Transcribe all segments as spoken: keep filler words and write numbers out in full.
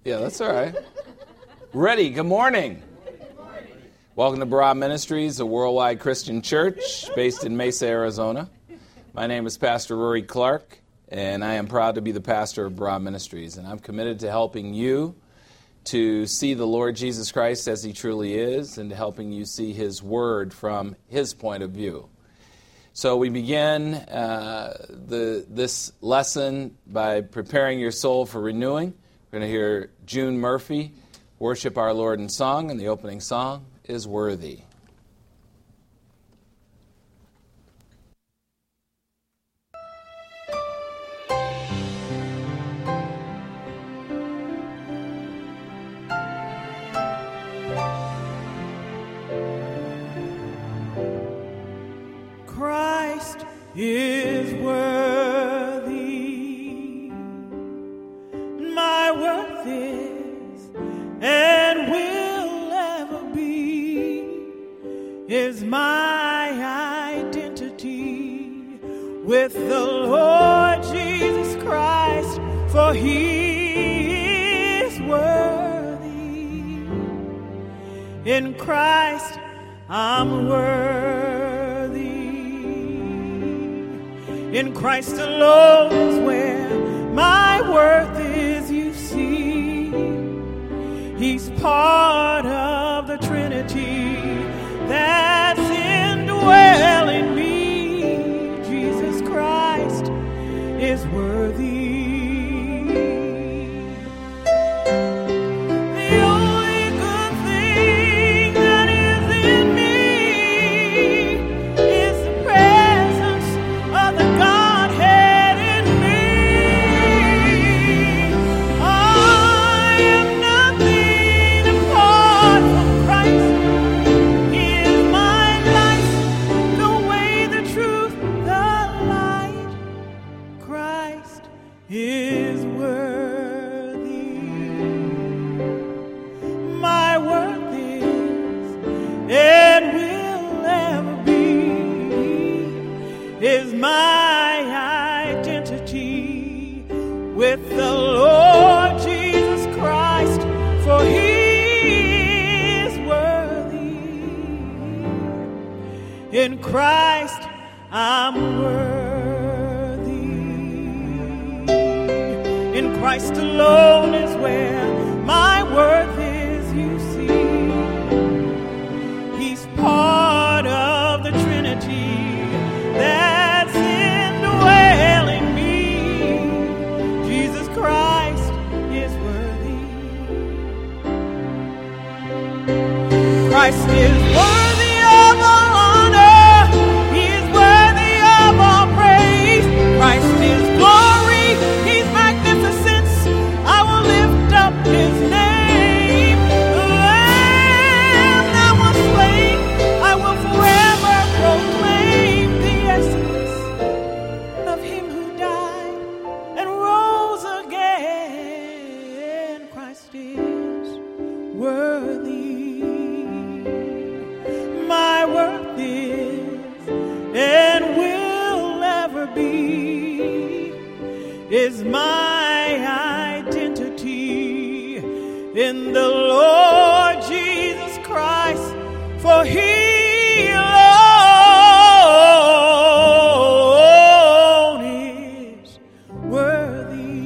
Yeah, that's all right. Ready, good morning. Welcome to Barah Ministries, a worldwide Christian church based in Mesa, Arizona. My name is Pastor Rory Clark, and I am proud to be the pastor of Barah Ministries. And I'm committed to helping you to see the Lord Jesus Christ as He truly is, and to helping you see His Word from His point of view. So we begin uh, the this lesson by preparing your soul for renewing. We're going to hear June Murphy worship our Lord in song, and the opening song is Worthy. Christ is worthy, my worth is, and will ever be, is my identity with the Lord Jesus Christ, for He is worthy. In Christ I'm worthy. In Christ alone is where my worth is, you see. He's part of the Trinity that's indwelling me. Jesus Christ is worthy. The only good thing that is in me is the presence of the Godhead in me. I am nothing apart from Christ. He is my life, the way, the truth, the light. Christ is worthy. My worth is, and will ever be, is my identity with the Lord Jesus Christ, for He is worthy. In Christ I'm worthy. In Christ alone is where my worth is, you see. He's part of the Trinity that's indwelling me. Jesus Christ is worthy. Christ is worthy of all honor. He is worthy of all praise. Christ is glory. He's magnificence. I will lift up His name. The Lamb that was slain, I will forever proclaim the essence of Him who died and rose again. Christ is worthy. My worth is, and will ever be, is my identity in the Lord Jesus Christ, for He alone is worthy.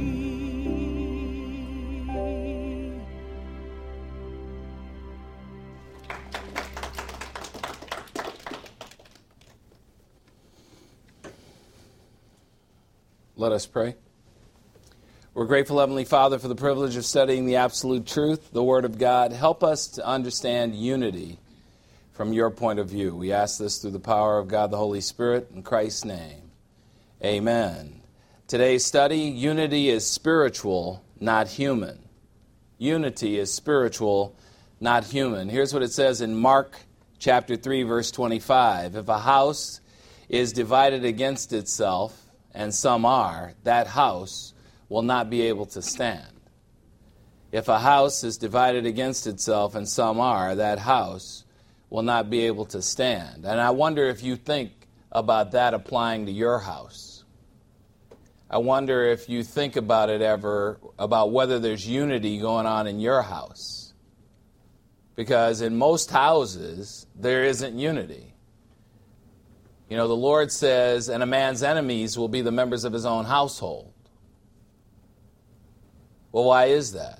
Let us pray. We're grateful, Heavenly Father, for the privilege of studying the absolute truth, the Word of God. Help us to understand unity from your point of view. We ask this through the power of God the Holy Spirit, in Christ's name. Amen. Today's study, unity is spiritual, not human. Unity is spiritual, not human. Here's what it says in Mark chapter three, verse twenty-five. If a house is divided against itself, and some are, that house will not be able to stand. If a house is divided against itself, and some are, that house will not be able to stand. And I wonder if you think about that applying to your house. I wonder if you think about it ever, about whether there's unity going on in your house. Because in most houses, there isn't unity. You know, the Lord says, and a man's enemies will be the members of his own household. Well, why is that?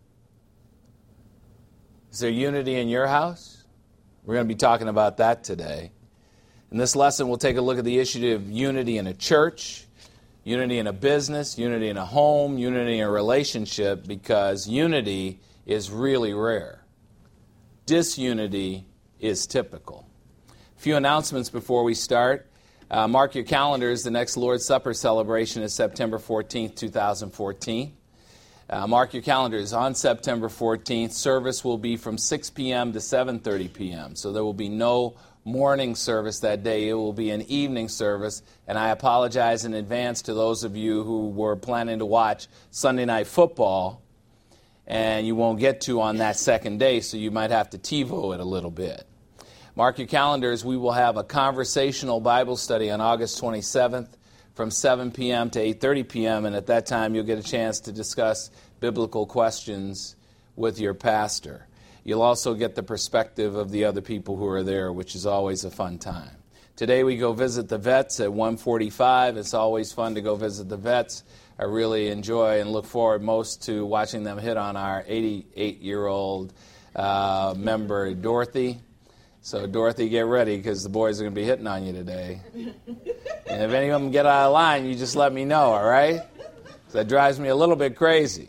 Is there unity in your house? We're going to be talking about that today. In this lesson, we'll take a look at the issue of unity in a church, unity in a business, unity in a home, unity in a relationship, because unity is really rare. Disunity is typical. A few announcements before we start. Uh, mark your calendars. The next Lord's Supper celebration is September fourteenth, twenty fourteen. Uh, mark your calendars. On September fourteenth, service will be from six p.m. to seven thirty p.m. So there will be no morning service that day. It will be an evening service. And I apologize in advance to those of you who were planning to watch Sunday Night Football, and you won't get to on that second day, so you might have to TiVo it a little bit. Mark your calendars. We will have a conversational Bible study on August twenty-seventh from seven p.m. to eight thirty p.m., and at that time you'll get a chance to discuss biblical questions with your pastor. You'll also get the perspective of the other people who are there, which is always a fun time. Today we go visit the vets at one forty-five. It's always fun to go visit the vets. I really enjoy and look forward most to watching them hit on our eighty-eight-year-old uh, member, Dorothy. So, Dorothy, get ready, because the boys are going to be hitting on you today. And if any of them get out of line, you just let me know, all right? That drives me a little bit crazy.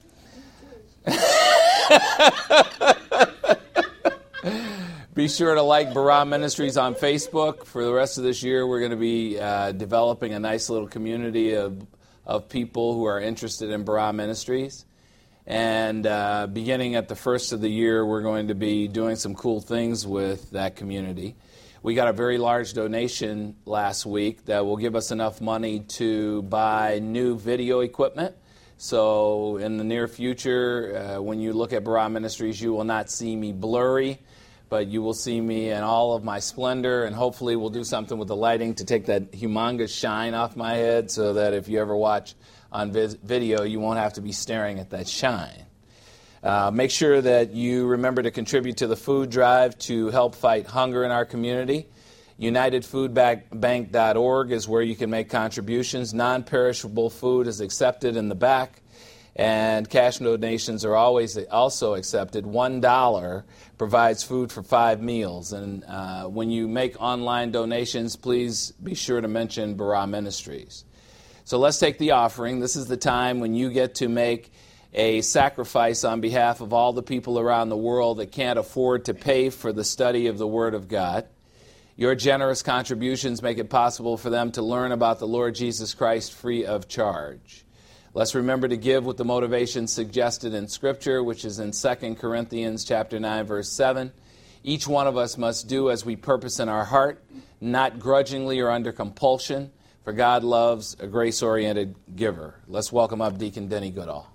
Be sure to like Barah Ministries on Facebook. For the rest of this year, we're going to be uh, developing a nice little community of of people who are interested in Barah Ministries. And uh, beginning at the first of the year, we're going to be doing some cool things with that community. We got a very large donation last week that will give us enough money to buy new video equipment. So in the near future, uh, when you look at Barah Ministries, you will not see me blurry, but you will see me in all of my splendor, and hopefully we'll do something with the lighting to take that humongous shine off my head so that if you ever watch on vis- video, you won't have to be staring at that shine. Uh, make sure that you remember to contribute to the food drive to help fight hunger in our community. United Food Bank dot org is where you can make contributions. Non-perishable food is accepted in the back, and cash donations are always also accepted. One dollar provides food for five meals. And uh, when you make online donations, please be sure to mention Barah Ministries. So let's take the offering. This is the time when you get to make a sacrifice on behalf of all the people around the world that can't afford to pay for the study of the Word of God. Your generous contributions make it possible for them to learn about the Lord Jesus Christ free of charge. Let's remember to give with the motivation suggested in Scripture, which is in Second Corinthians chapter nine, verse seven. Each one of us must do as we purpose in our heart, not grudgingly or under compulsion, for God loves a grace-oriented giver. Let's welcome up Deacon Denny Goodall.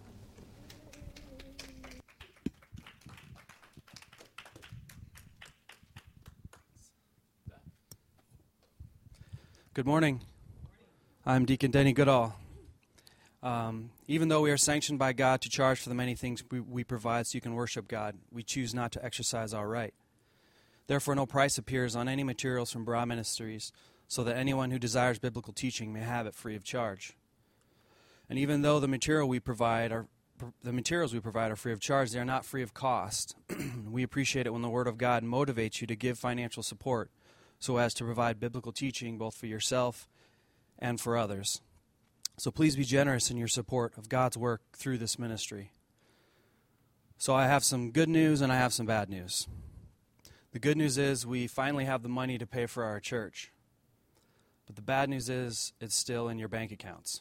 Good morning. I'm Deacon Denny Goodall. Um, even though we are sanctioned by God to charge for the many things we, we provide so you can worship God, we choose not to exercise our right. Therefore, no price appears on any materials from Barah Ministries, so that anyone who desires biblical teaching may have it free of charge. And even though the material we provide are the materials we provide are free of charge, they are not free of cost. We appreciate it when the Word of God motivates you to give financial support so as to provide biblical teaching both for yourself and for others. So please be generous in your support of God's work through this ministry. So I have some good news and I have some bad news. The good news is we finally have the money to pay for our church. But the bad news is it's still in your bank accounts.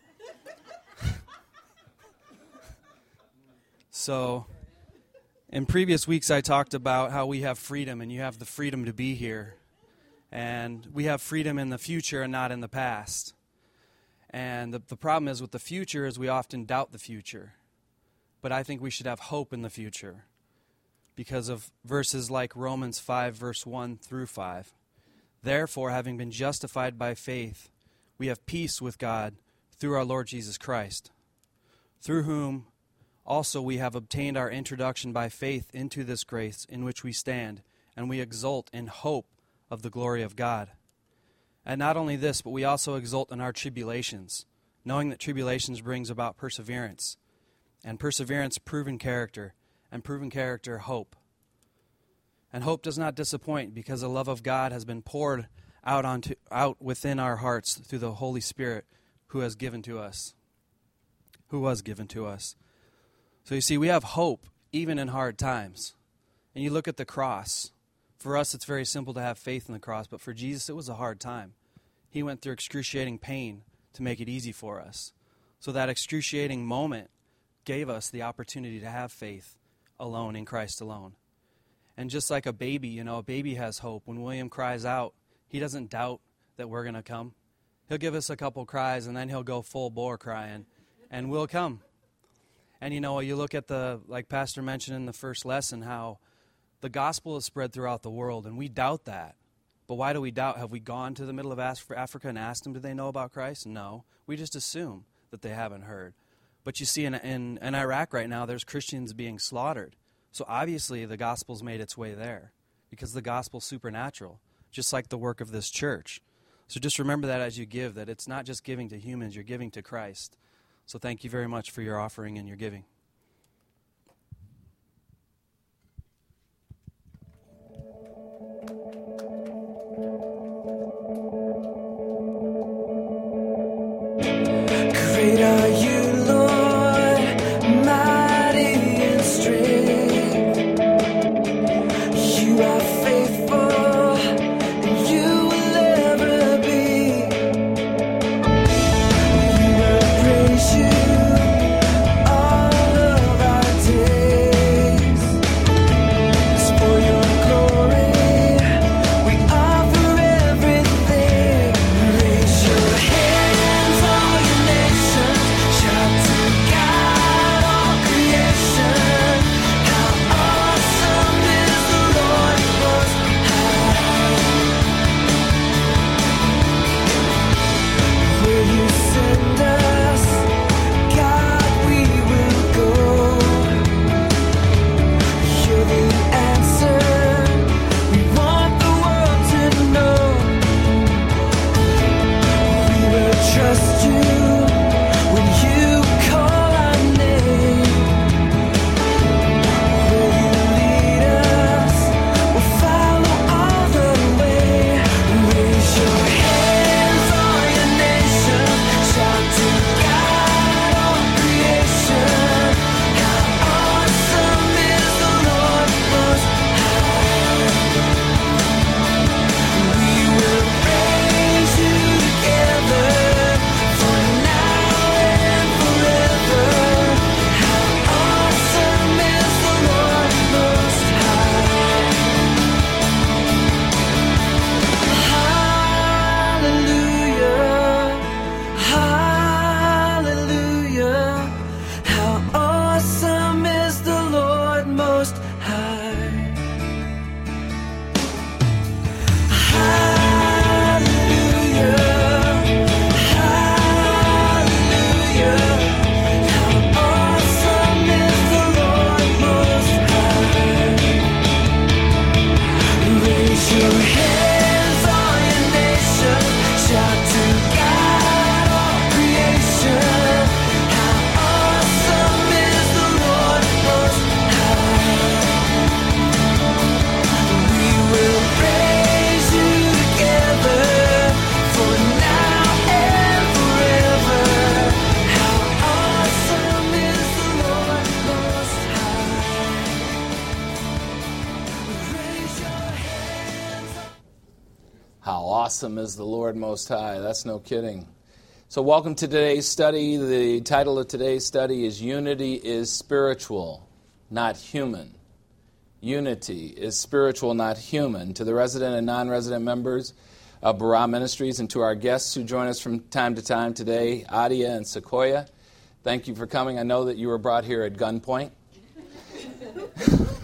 So in previous weeks I talked about how we have freedom and you have the freedom to be here. And we have freedom in the future and not in the past. And the, the problem is with the future is we often doubt the future. But I think we should have hope in the future because of verses like Romans five, verse one through five. Therefore, having been justified by faith, we have peace with God through our Lord Jesus Christ, through whom also we have obtained our introduction by faith into this grace in which we stand, and we exult in hope of the glory of God. And not only this, but we also exult in our tribulations, knowing that tribulations brings about perseverance, and perseverance proven character, and proven character hope. And hope does not disappoint, because the love of God has been poured out onto out within our hearts through the Holy Spirit who has given to us, who was given to us. So you see, we have hope even in hard times. And you look at the cross. For us, it's very simple to have faith in the cross, but for Jesus, it was a hard time. He went through excruciating pain to make it easy for us. So that excruciating moment gave us the opportunity to have faith alone in Christ alone. And just like a baby, you know, a baby has hope. When William cries out, he doesn't doubt that we're going to come. He'll give us a couple cries, and then he'll go full bore crying, and we'll come. And, you know, you look at the, like Pastor mentioned in the first lesson, how the gospel is spread throughout the world, and we doubt that. But why do we doubt? Have we gone to the middle of Africa and asked them, do they know about Christ? No. We just assume that they haven't heard. But you see, in, in, in Iraq right now, there's Christians being slaughtered. So obviously the gospel's made its way there, because the gospel's supernatural, just like the work of this church. So just remember that as you give, that it's not just giving to humans, you're giving to Christ. So thank you very much for your offering and your giving. Great are you, Lord, mighty in strength. You are faithful, and you will ever be. We will praise you all of our days. It's for your glory, we offer everything. Raise your hands, all your nations, shout to God, all creation. How awesome is the Lord Most High. Where you send us, God, we will go. You're the answer we want the world to know. We will trust you when you call our name. Where you lead us, we'll follow all the way. Raise your hands, all your nations, shout to God, all creation. How awesome is the Lord Most High. We will praise you together for now and forever. How awesome is the Lord Most High. Hallelujah, hallelujah. How awesome is the Lord Most High. Hallelujah, hallelujah. How awesome is the Lord Most High. Raise your hands, all your nations, shout to God, all creation. How awesome is the Lord Most High. We will praise you together for now and forever. How awesome is the Lord Most High. Raise your hands. How awesome is the Lord Most High. That's no kidding. So welcome to today's study. The title of today's study is Unity is Spiritual, Not Human. Unity is spiritual, not human. To the resident and non-resident members of Barah Ministries and to our guests who join us from time to time today, Adia and Sequoia, thank you for coming. I know that you were brought here at gunpoint.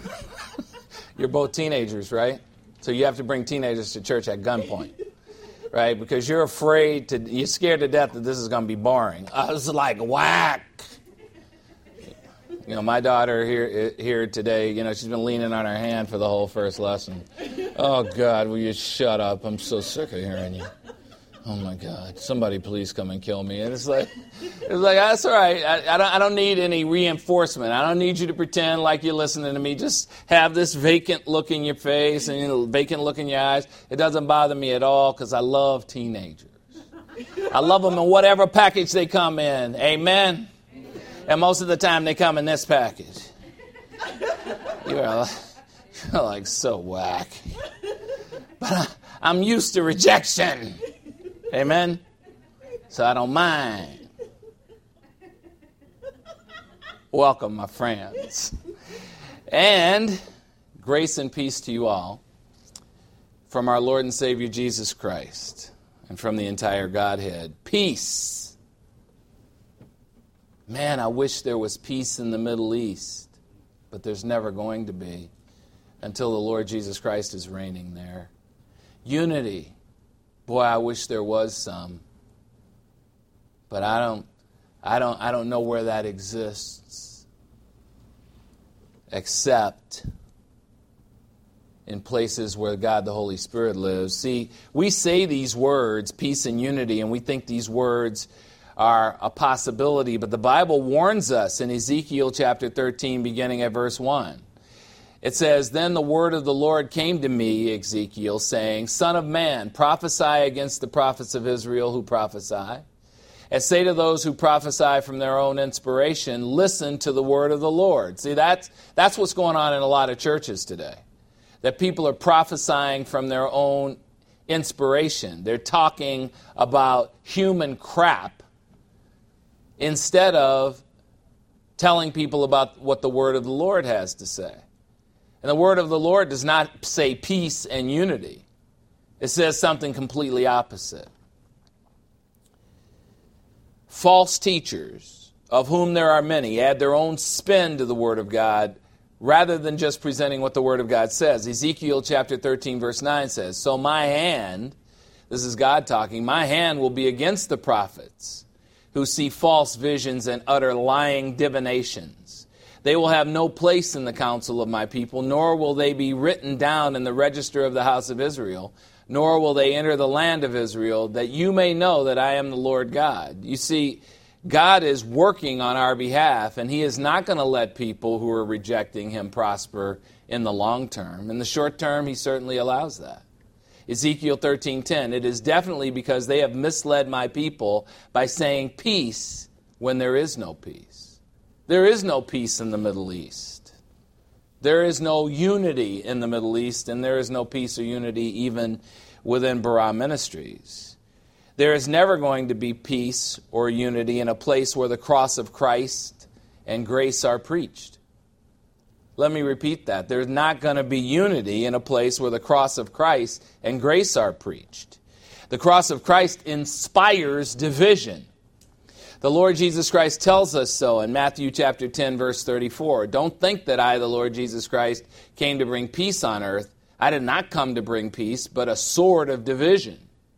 You're both teenagers, right? So you have to bring teenagers to church at gunpoint. right? Because you're afraid to, you're scared to death that this is going to be boring. I was like, whack. You know, my daughter here here today, you know, she's been leaning on her hand for the whole first lesson. Oh, God, will you shut up? I'm so sick of hearing you. Oh, my God, somebody please come and kill me. And it's like, it's like that's all right. I, I, don't, I don't need any reinforcement. I don't need you to pretend like you're listening to me. Just have this vacant look in your face and you know, vacant look in your eyes. It doesn't bother me at all because I love teenagers. I love them in whatever package they come in. Amen? And most of the time they come in this package. You're, you're like so whack. But I, I'm used to rejection. Amen? So I don't mind. Welcome, my friends. And grace and peace to you all from our Lord and Savior Jesus Christ and from the entire Godhead. Peace. Man, I wish there was peace in the Middle East, but there's never going to be until the Lord Jesus Christ is reigning there. Unity. Boy, I wish there was some. But I don't I don't I don't know where that exists. Except in places where God the Holy Spirit lives. See, we say these words, peace and unity, and we think these words are a possibility, but the Bible warns us in Ezekiel chapter thirteen, beginning at verse one. It says, "Then the word of the Lord came to me," Ezekiel, saying, "Son of man, prophesy against the prophets of Israel who prophesy. And say to those who prophesy from their own inspiration, listen to the word of the Lord." See, that's, that's what's going on in a lot of churches today. That people are prophesying from their own inspiration. They're talking about human crap instead of telling people about what the word of the Lord has to say. And the word of the Lord does not say peace and unity. It says something completely opposite. False teachers, of whom there are many, add their own spin to the word of God rather than just presenting what the word of God says. Ezekiel chapter thirteen verse nine says, "So my hand," this is God talking, "my hand will be against the prophets who see false visions and utter lying divinations. They will have no place in the council of my people, nor will they be written down in the register of the house of Israel, nor will they enter the land of Israel, that you may know that I am the Lord God." You see, God is working on our behalf, and He is not going to let people who are rejecting Him prosper in the long term. In the short term, He certainly allows that. Ezekiel thirteen ten, "It is definitely because they have misled my people by saying peace when there is no peace." There is no peace in the Middle East. There is no unity in the Middle East, and there is no peace or unity even within Barah Ministries. There is never going to be peace or unity in a place where the cross of Christ and grace are preached. Let me repeat that. There's not going to be unity in a place where the cross of Christ and grace are preached. The cross of Christ inspires division. The Lord Jesus Christ tells us so in Matthew chapter ten, verse thirty-four. "Don't think that I, the Lord Jesus Christ, came to bring peace on earth. I did not come to bring peace, but a sword of division."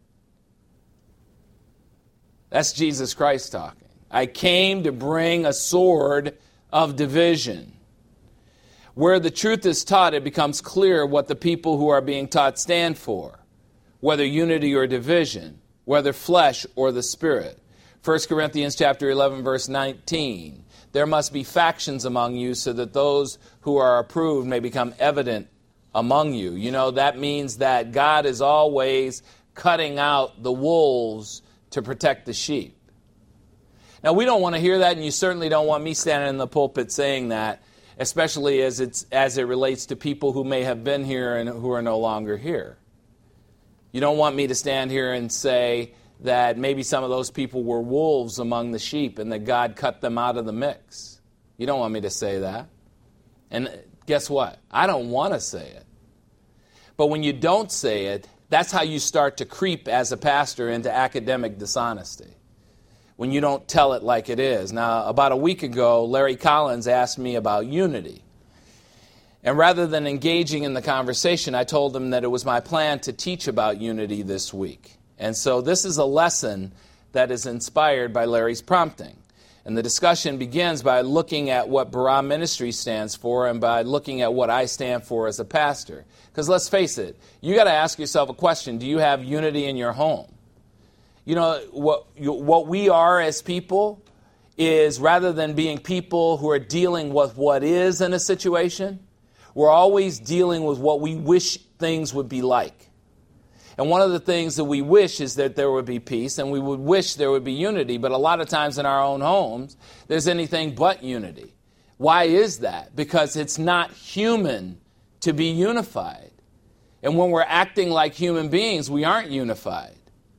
That's Jesus Christ talking. I came to bring a sword of division. Where the truth is taught, it becomes clear what the people who are being taught stand for, whether unity or division, whether flesh or the Spirit. First Corinthians chapter eleven, verse nineteen, "There must be factions among you so that those who are approved may become evident among you." You know, that means that God is always cutting out the wolves to protect the sheep. Now, we don't want to hear that, and you certainly don't want me standing in the pulpit saying that, especially as it's as it relates to people who may have been here and who are no longer here. You don't want me to stand here and say that maybe some of those people were wolves among the sheep and that God cut them out of the mix. You don't want me to say that. And guess what? I don't want to say it. But when you don't say it, that's how you start to creep as a pastor into academic dishonesty. When you don't tell it like it is. Now, about a week ago, Larry Collins asked me about unity. And rather than engaging in the conversation, I told him that it was my plan to teach about unity this week. And so this is a lesson that is inspired by Larry's prompting. And the discussion begins by looking at what Barah Ministry stands for and by looking at what I stand for as a pastor. Because let's face it, you got to ask yourself a question. Do you have unity in your home? You know, what, you, what we are as people is, rather than being people who are dealing with what is in a situation, we're always dealing with what we wish things would be like. And one of the things that we wish is that there would be peace, and we would wish there would be unity, but a lot of times in our own homes, there's anything but unity. Why is that? Because it's not human to be unified. And when we're acting like human beings, we aren't unified.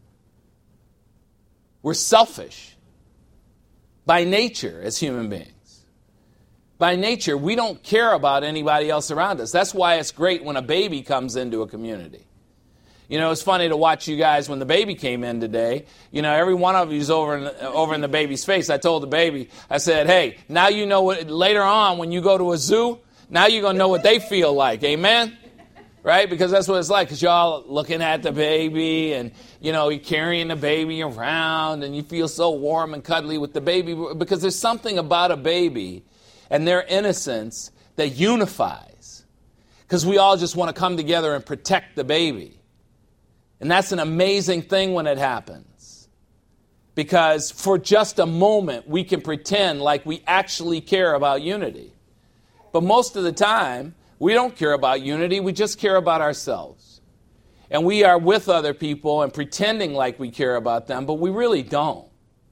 We're selfish by nature as human beings. By nature, we don't care about anybody else around us. That's why it's great when a baby comes into a community. You know, it's funny to watch you guys when the baby came in today. You know, every one of you's over in the, over in the baby's face. I told the baby, I said, hey, now you know what, later on when you go to a zoo, now you're going to know what they feel like. Amen? Right? Because that's what it's like. Because y'all looking at the baby and, you know, you're carrying the baby around and you feel so warm and cuddly with the baby. Because there's something about a baby and their innocence that unifies. Because we all just want to come together and protect the baby. And that's an amazing thing when it happens. Because for just a moment, we can pretend like we actually care about unity. But most of the time, we don't care about unity. We just care about ourselves. And we are with other people and pretending like we care about them, but we really don't.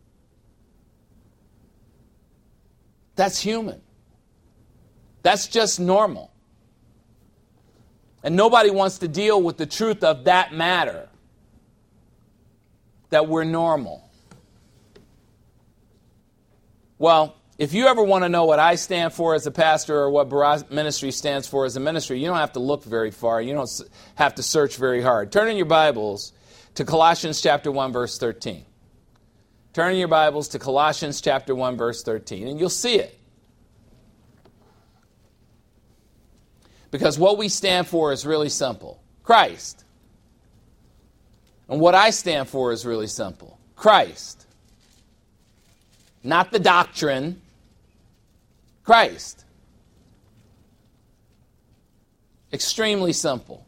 That's human. That's just normal. And nobody wants to deal with the truth of that matter, that we're normal. Well, if you ever want to know what I stand for as a pastor or what Barah Ministry stands for as a ministry, you don't have to look very far. You don't have to search very hard. Turn in your Bibles to Colossians chapter one, verse thirteen. Turn in your Bibles to Colossians chapter one, verse thirteen, and you'll see it. Because what we stand for is really simple. Christ. And what I stand for is really simple. Christ. Not the doctrine. Christ. Extremely simple.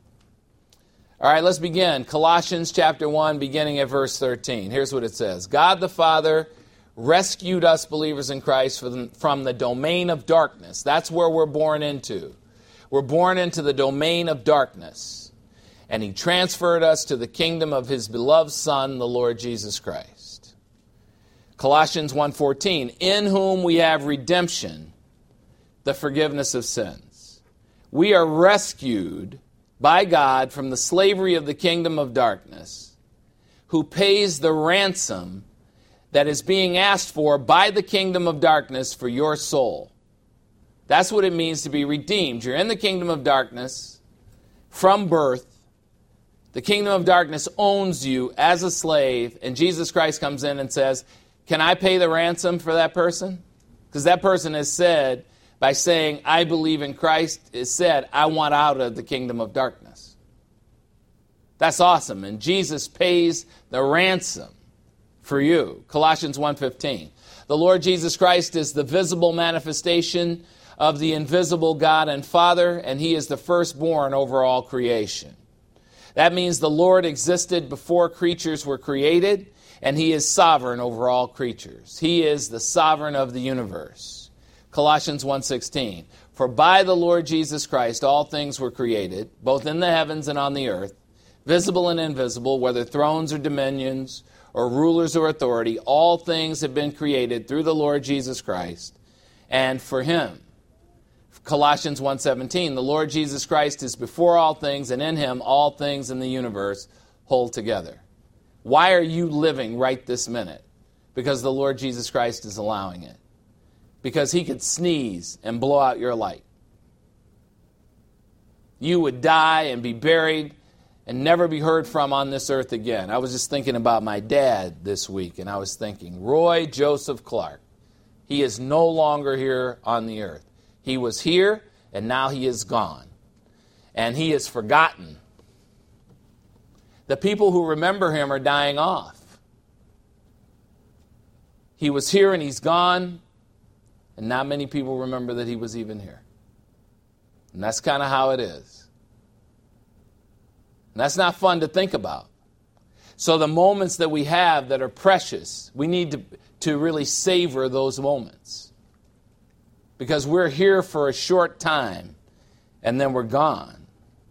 All right, let's begin. Colossians chapter one, beginning at verse thirteen. Here's what it says. God the Father rescued us believers in Christ from the domain of darkness. That's where we're born into. We're born into the domain of darkness. And he transferred us to the kingdom of his beloved Son, the Lord Jesus Christ. Colossians one fourteen, in whom we have redemption, the forgiveness of sins. We are rescued by God from the slavery of the kingdom of darkness, who pays the ransom that is being asked for by the kingdom of darkness for your soul. That's what it means to be redeemed. You're in the kingdom of darkness from birth. The kingdom of darkness owns you as a slave, and Jesus Christ comes in and says, can I pay the ransom for that person? Because that person has said, by saying, I believe in Christ, has said, I want out of the kingdom of darkness. That's awesome. And Jesus pays the ransom for you. Colossians one fifteen. The Lord Jesus Christ is the visible manifestation of the invisible God and Father, and he is the firstborn over all creation. That means the Lord existed before creatures were created, and he is sovereign over all creatures. He is the sovereign of the universe. Colossians one sixteen. For by the Lord Jesus Christ all things were created, both in the heavens and on the earth, visible and invisible, whether thrones or dominions or rulers or authority, all things have been created through the Lord Jesus Christ and for him. Colossians one seventeen, the Lord Jesus Christ is before all things, and in him all things in the universe hold together. Why are you living right this minute? Because the Lord Jesus Christ is allowing it. Because he could sneeze and blow out your light. You would die and be buried and never be heard from on this earth again. I was just thinking about my dad this week, and I was thinking, Roy Joseph Clark, he is no longer here on the earth. He was here, and now he is gone. And he is forgotten. The people who remember him are dying off. He was here and he's gone, and not many people remember that he was even here. And that's kind of how it is. And that's not fun to think about. So the moments that we have that are precious, we need to, to really savor those moments. Because we're here for a short time, and then we're gone.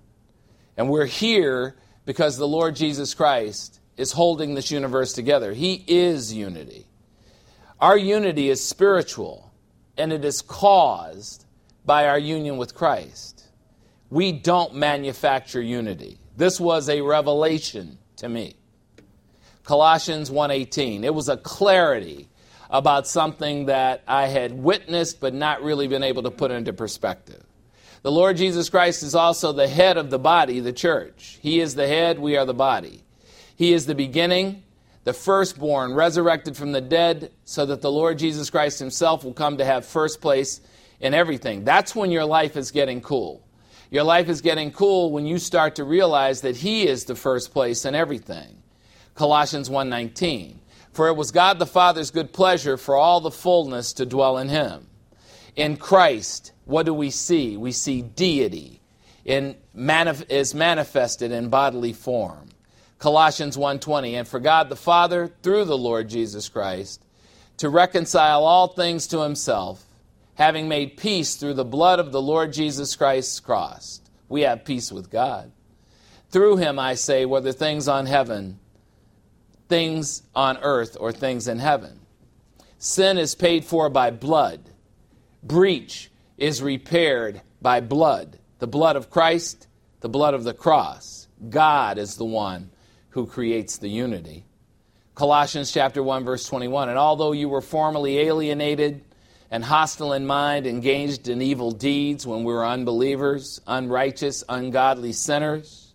And we're here because the Lord Jesus Christ is holding this universe together. He is unity. Our unity is spiritual, and it is caused by our union with Christ. We don't manufacture unity. This was a revelation to me. Colossians one eighteen. It was a clarity about something that I had witnessed but not really been able to put into perspective. The Lord Jesus Christ is also the head of the body, the church. He is the head, we are the body. He is the beginning, the firstborn, resurrected from the dead, so that the Lord Jesus Christ himself will come to have first place in everything. That's when your life is getting cool. Your life is getting cool when you start to realize that he is the first place in everything. Colossians one nineteen. For it was God the Father's good pleasure for all the fullness to dwell in him. In Christ, what do we see? We see deity in manif- is manifested in bodily form. Colossians one twenty. And for God the Father, through the Lord Jesus Christ, to reconcile all things to himself, having made peace through the blood of the Lord Jesus Christ's cross. We have peace with God. Through him, I say, whether things on heaven, things on earth, or things in heaven. Sin is paid for by blood. Breach is repaired by blood. The blood of Christ, the blood of the cross. God is the one who creates the unity. Colossians chapter one, verse twenty-one. And although you were formerly alienated and hostile in mind, engaged in evil deeds when we were unbelievers, unrighteous, ungodly sinners,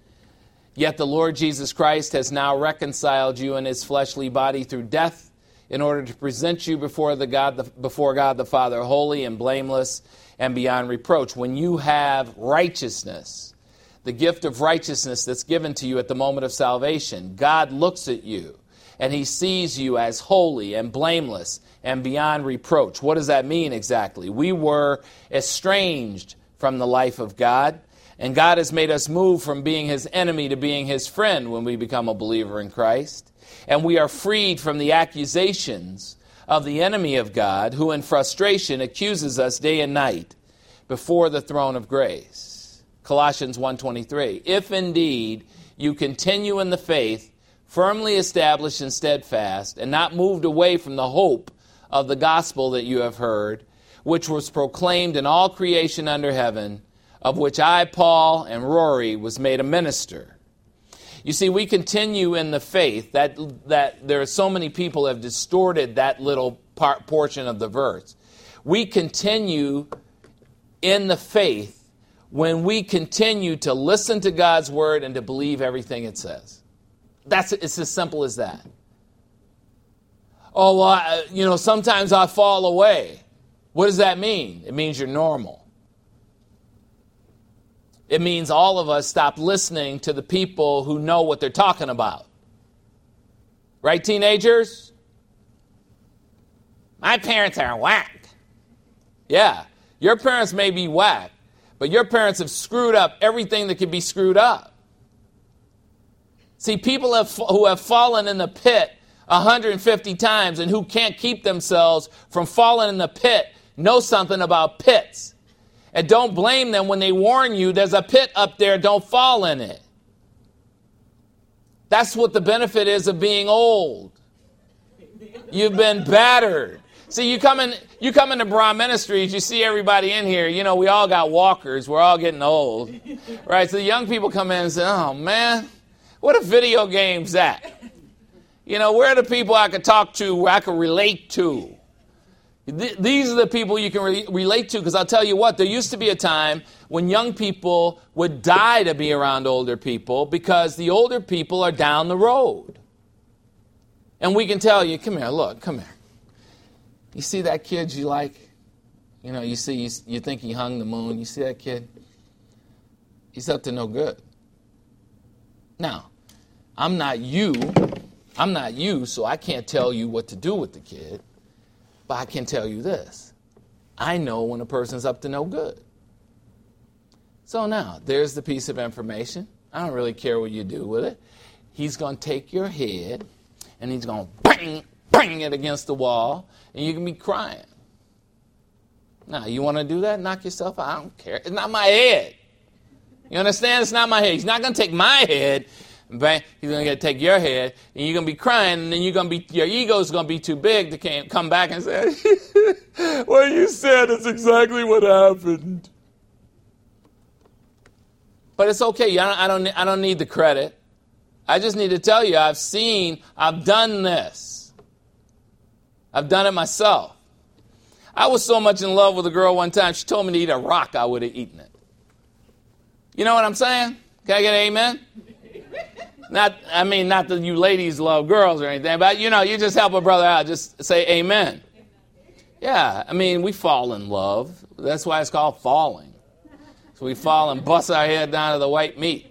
yet the Lord Jesus Christ has now reconciled you in his fleshly body through death in order to present you before the God, the, before God the Father, holy and blameless and beyond reproach. When you have righteousness, the gift of righteousness that's given to you at the moment of salvation, God looks at you and he sees you as holy and blameless and beyond reproach. What does that mean exactly? We were estranged from the life of God, and God has made us move from being his enemy to being his friend when we become a believer in Christ. And we are freed from the accusations of the enemy of God, who in frustration accuses us day and night before the throne of grace. Colossians one twenty-three. If indeed you continue in the faith, firmly established and steadfast, and not moved away from the hope of the gospel that you have heard, which was proclaimed in all creation under heaven, of which I, Paul, and Rory was made a minister. You see, we continue in the faith. That that there are so many people have distorted that little part, portion of the verse. We continue in the faith when we continue to listen to God's word and to believe everything it says. That's it's as simple as that. Oh, well, I, you know, sometimes I fall away. What does that mean? It means you're normal. It means all of us stop listening to the people who know what they're talking about. Right, teenagers? My parents are whack. Yeah, your parents may be whack, but your parents have screwed up everything that can be screwed up. See, people have, who have fallen in the pit one hundred fifty times and who can't keep themselves from falling in the pit know something about pits. And don't blame them when they warn you there's a pit up there, don't fall in it. That's what the benefit is of being old. You've been battered. See, you come in, you come into Bra Ministries, you see everybody in here, you know, we all got walkers, we're all getting old. Right? So the young people come in and say, oh man, what a video game's that? You know, where are the people I could talk to, where I could relate to? Th- these are the people you can re- relate to, because I'll tell you what, there used to be a time when young people would die to be around older people because the older people are down the road. And we can tell you, come here, look, come here. You see that kid you like? You know, you see, you, you think he hung the moon. You see that kid? He's up to no good. Now, I'm not you. I'm not you, so I can't tell you what to do with the kid. But I can tell you this. I know when a person's up to no good. So now, there's the piece of information. I don't really care what you do with it. He's going to take your head, and he's going to bang, bang it against the wall, and you can be crying. Now, you want to do that? Knock yourself out. I don't care. It's not my head. You understand? It's not my head. He's not going to take my head. Bang. He's going to take your head, and you're going to be crying, and then you're going to be, your ego's going to be too big to come back and say, "What you said is exactly what happened." But it's okay. I don't, I don't, I don't need the credit. I just need to tell you, I've seen, I've done this. I've done it myself. I was so much in love with a girl one time, she told me to eat a rock, I would have eaten it. You know what I'm saying? Can I get an amen? Not, I mean, not that you ladies love girls or anything, but, you know, you just help a brother out. Just say amen. Yeah, I mean, we fall in love. That's why it's called falling. So we fall and bust our head down to the white meat.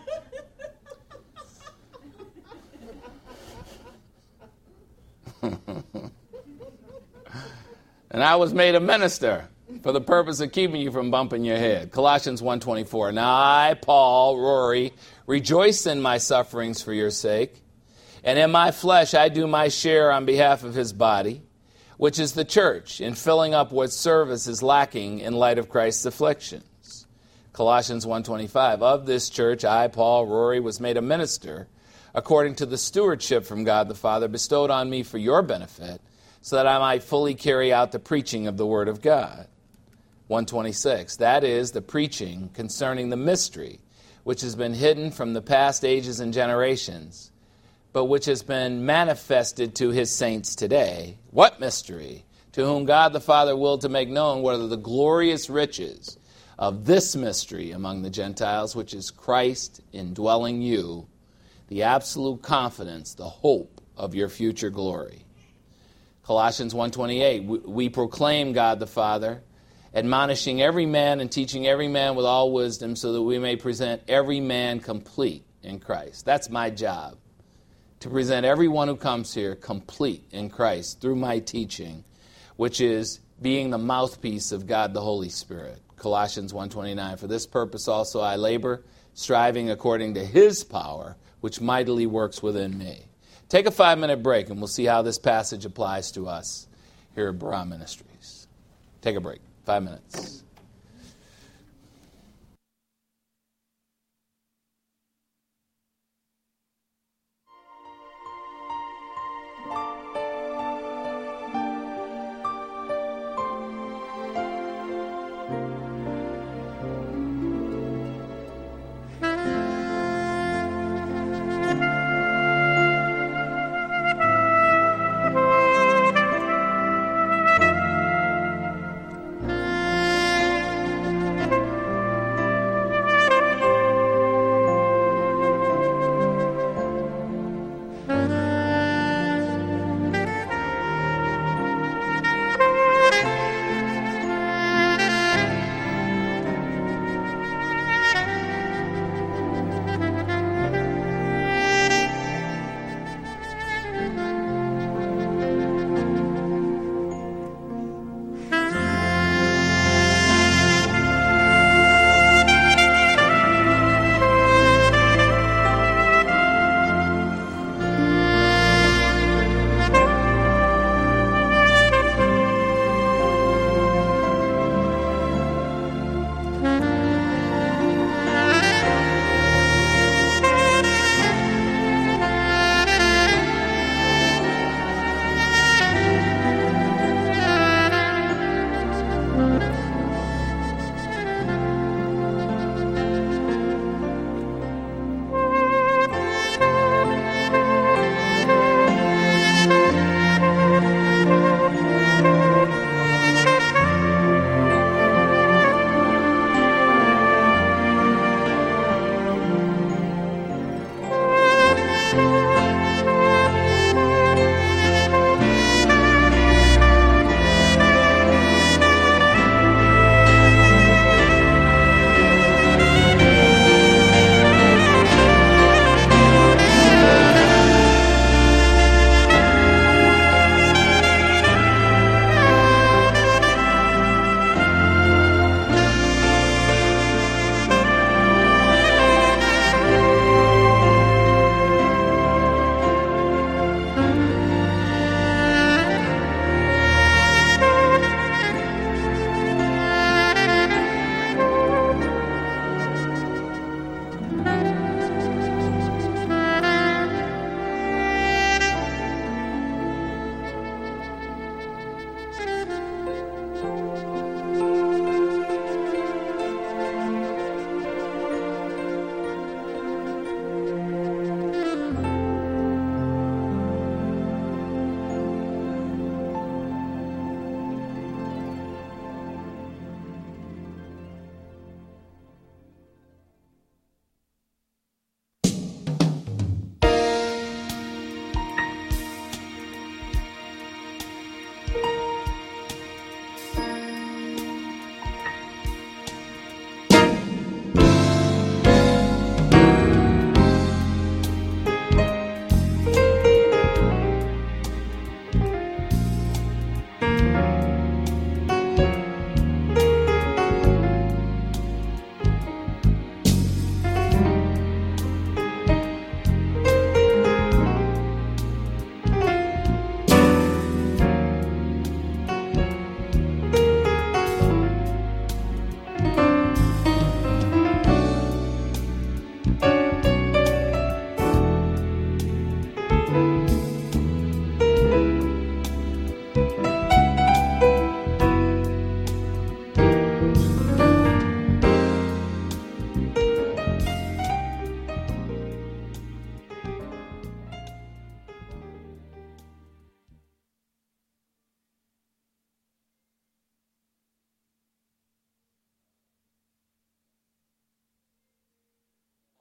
And I was made a minister for the purpose of keeping you from bumping your head. Colossians one twenty-four. Now I, Paul, Rory, rejoice in my sufferings for your sake, and in my flesh I do my share on behalf of his body, which is the church, in filling up what service is lacking in light of Christ's afflictions. Colossians one twenty-five. Of this church I, Paul, Rory, was made a minister according to the stewardship from God the Father bestowed on me for your benefit, so that I might fully carry out the preaching of the Word of God. one twenty-six. That is, the preaching concerning the mystery, which has been hidden from the past ages and generations, but which has been manifested to his saints today. What mystery? To whom God the Father willed to make known what are the glorious riches of this mystery among the Gentiles, which is Christ indwelling you, the absolute confidence, the hope of your future glory. Colossians one twenty-eight, we proclaim God the Father, admonishing every man and teaching every man with all wisdom, so that we may present every man complete in Christ. That's my job, to present everyone who comes here complete in Christ through my teaching, which is being the mouthpiece of God the Holy Spirit. Colossians one twenty-nine, for this purpose also I labor, striving according to his power, which mightily works within me. Take a five-minute break, and we'll see how this passage applies to us here at Barah Ministries. Take a break. Five minutes.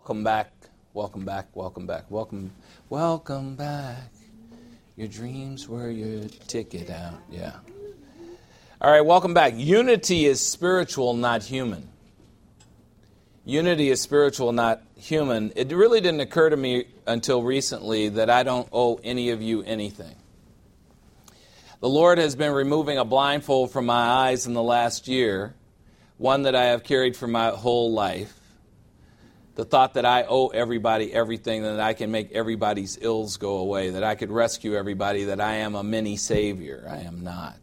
welcome back, welcome back, welcome back, welcome, welcome back. Your dreams were your ticket out. Yeah. All right, welcome back. Unity is spiritual, not human. Unity is spiritual, not human. It really didn't occur to me until recently that I don't owe any of you anything. The Lord has been removing a blindfold from my eyes in the last year, one that I have carried for my whole life. The thought that I owe everybody everything, that I can make everybody's ills go away, that I could rescue everybody, that I am a mini savior. I am not.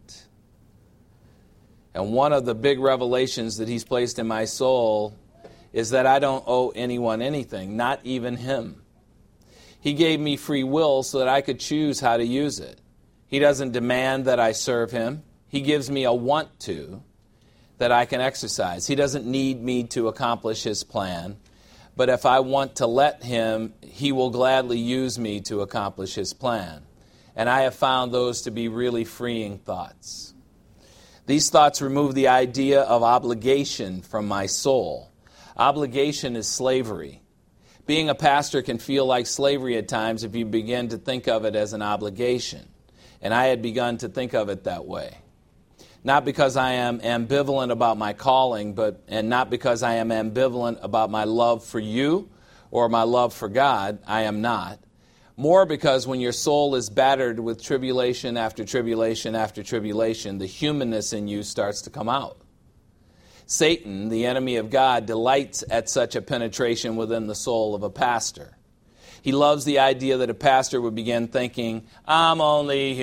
And one of the big revelations that He's placed in my soul is that I don't owe anyone anything, not even Him. He gave me free will so that I could choose how to use it. He doesn't demand that I serve Him. He gives me a want to that I can exercise. He doesn't need me to accomplish His plan. But if I want to let Him, He will gladly use me to accomplish His plan. And I have found those to be really freeing thoughts. These thoughts remove the idea of obligation from my soul. Obligation is slavery. Being a pastor can feel like slavery at times if you begin to think of it as an obligation. And I had begun to think of it that way. Not because I am ambivalent about my calling, but and not because I am ambivalent about my love for you or my love for God. I am not. More because when your soul is battered with tribulation after tribulation after tribulation, the humanness in you starts to come out. Satan, the enemy of God, delights at such a penetration within the soul of a pastor. He loves the idea that a pastor would begin thinking, I'm only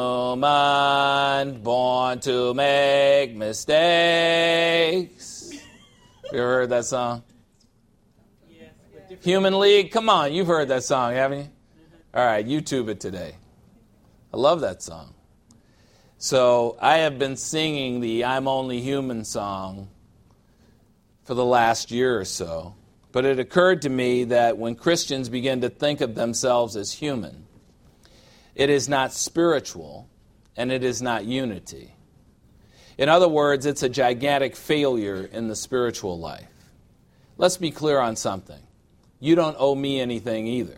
human, born to make mistakes. You ever heard that song? Yes. Human League? Come on, you've heard that song, haven't you? All right, YouTube it today. I love that song. So I have been singing the I'm Only Human song for the last year or so. But it occurred to me that when Christians begin to think of themselves as human, it is not spiritual and it is not unity. In other words, it's a gigantic failure in the spiritual life. Let's be clear on something. You don't owe me anything either.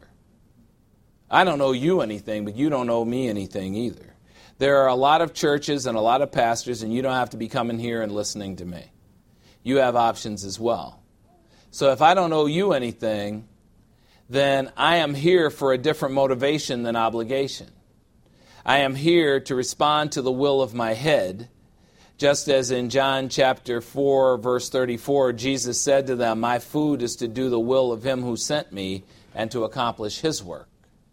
I don't owe you anything, but you don't owe me anything either. There are a lot of churches and a lot of pastors, and you don't have to be coming here and listening to me. You have options as well. So if I don't owe you anything, then I am here for a different motivation than obligation. I am here to respond to the will of my head, just as in John chapter four, verse thirty-four, Jesus said to them, my food is to do the will of him who sent me and to accomplish his work.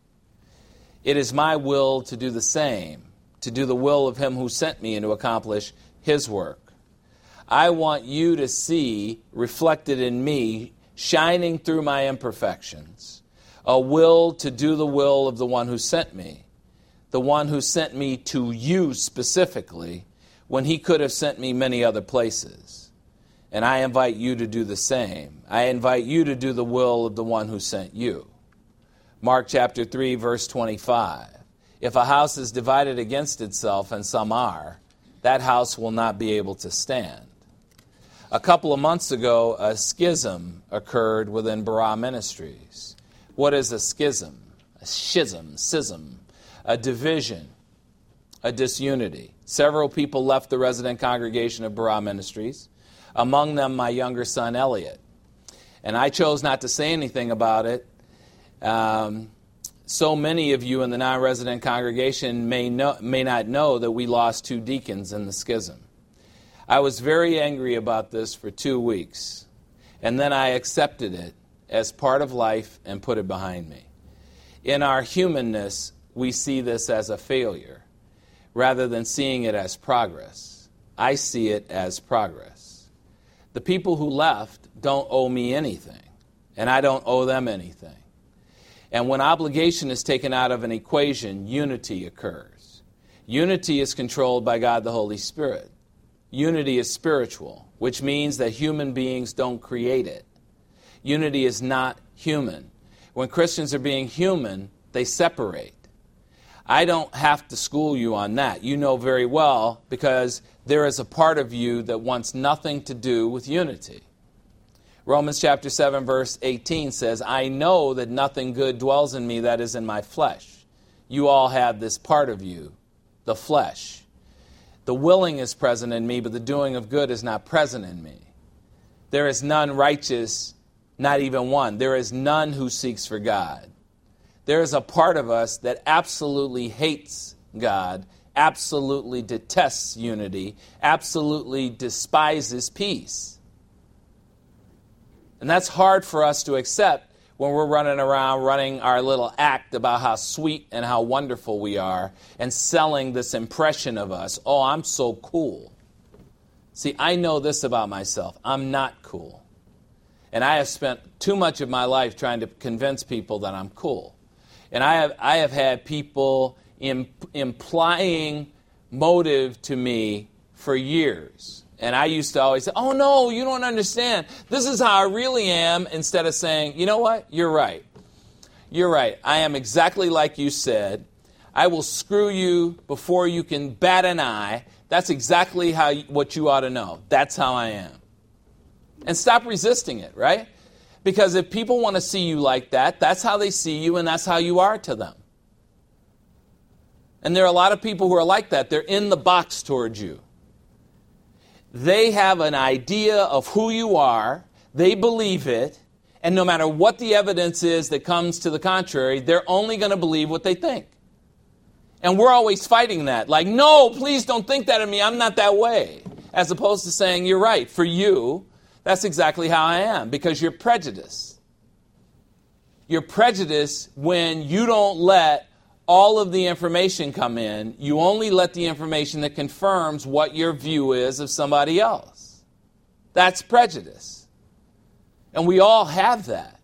It is my will to do the same, to do the will of him who sent me and to accomplish his work. I want you to see reflected in me, shining through my imperfections, a will to do the will of the one who sent me, the one who sent me to you specifically, when he could have sent me many other places. And I invite you to do the same. I invite you to do the will of the one who sent you. Mark chapter three, verse twenty-five. If a house is divided against itself, and some are, that house will not be able to stand. A couple of months ago, a schism occurred within Barah Ministries. What is a schism? A schism, schism, a division, a disunity. Several people left the resident congregation of Barah Ministries, among them my younger son, Elliot. And I chose not to say anything about it. Um, so many of you in the non-resident congregation may, know, may not know that we lost two deacons in the schism. I was very angry about this for two weeks, and then I accepted it as part of life and put it behind me. In our humanness, we see this as a failure, rather than seeing it as progress. I see it as progress. The people who left don't owe me anything, and I don't owe them anything. And when obligation is taken out of an equation, unity occurs. Unity is controlled by God the Holy Spirit. Unity is spiritual, which means that human beings don't create it. Unity is not human. When Christians are being human, they separate. I don't have to school you on that. You know very well, because there is a part of you that wants nothing to do with unity. Romans chapter seven, verse eighteen says, I know that nothing good dwells in me that is in my flesh. You all have this part of you, the flesh. The willing is present in me, but the doing of good is not present in me. There is none righteous, not even one. There is none who seeks for God. There is a part of us that absolutely hates God, absolutely detests unity, absolutely despises peace. And that's hard for us to accept when we're running around running our little act about how sweet and how wonderful we are and selling this impression of us. Oh, I'm so cool. See, I know this about myself. I'm not cool. And I have spent too much of my life trying to convince people that I'm cool. And I have I have had people imp- implying motive to me for years. And I used to always say, oh, no, you don't understand. This is how I really am, instead of saying, you know what? You're right. You're right. I am exactly like you said. I will screw you before you can bat an eye. That's exactly how you, what you ought to know. That's how I am. And stop resisting it, right? Because if people want to see you like that, that's how they see you, and that's how you are to them. And there are a lot of people who are like that. They're in the box towards you. They have an idea of who you are, they believe it, and no matter what the evidence is that comes to the contrary, they're only going to believe what they think. And we're always fighting that. Like, no, please don't think that of me, I'm not that way. As opposed to saying, you're right, for you, that's exactly how I am, because you're prejudiced. You're prejudiced when you don't let all of the information come in. You only let the information that confirms what your view is of somebody else. That's prejudice. And we all have that.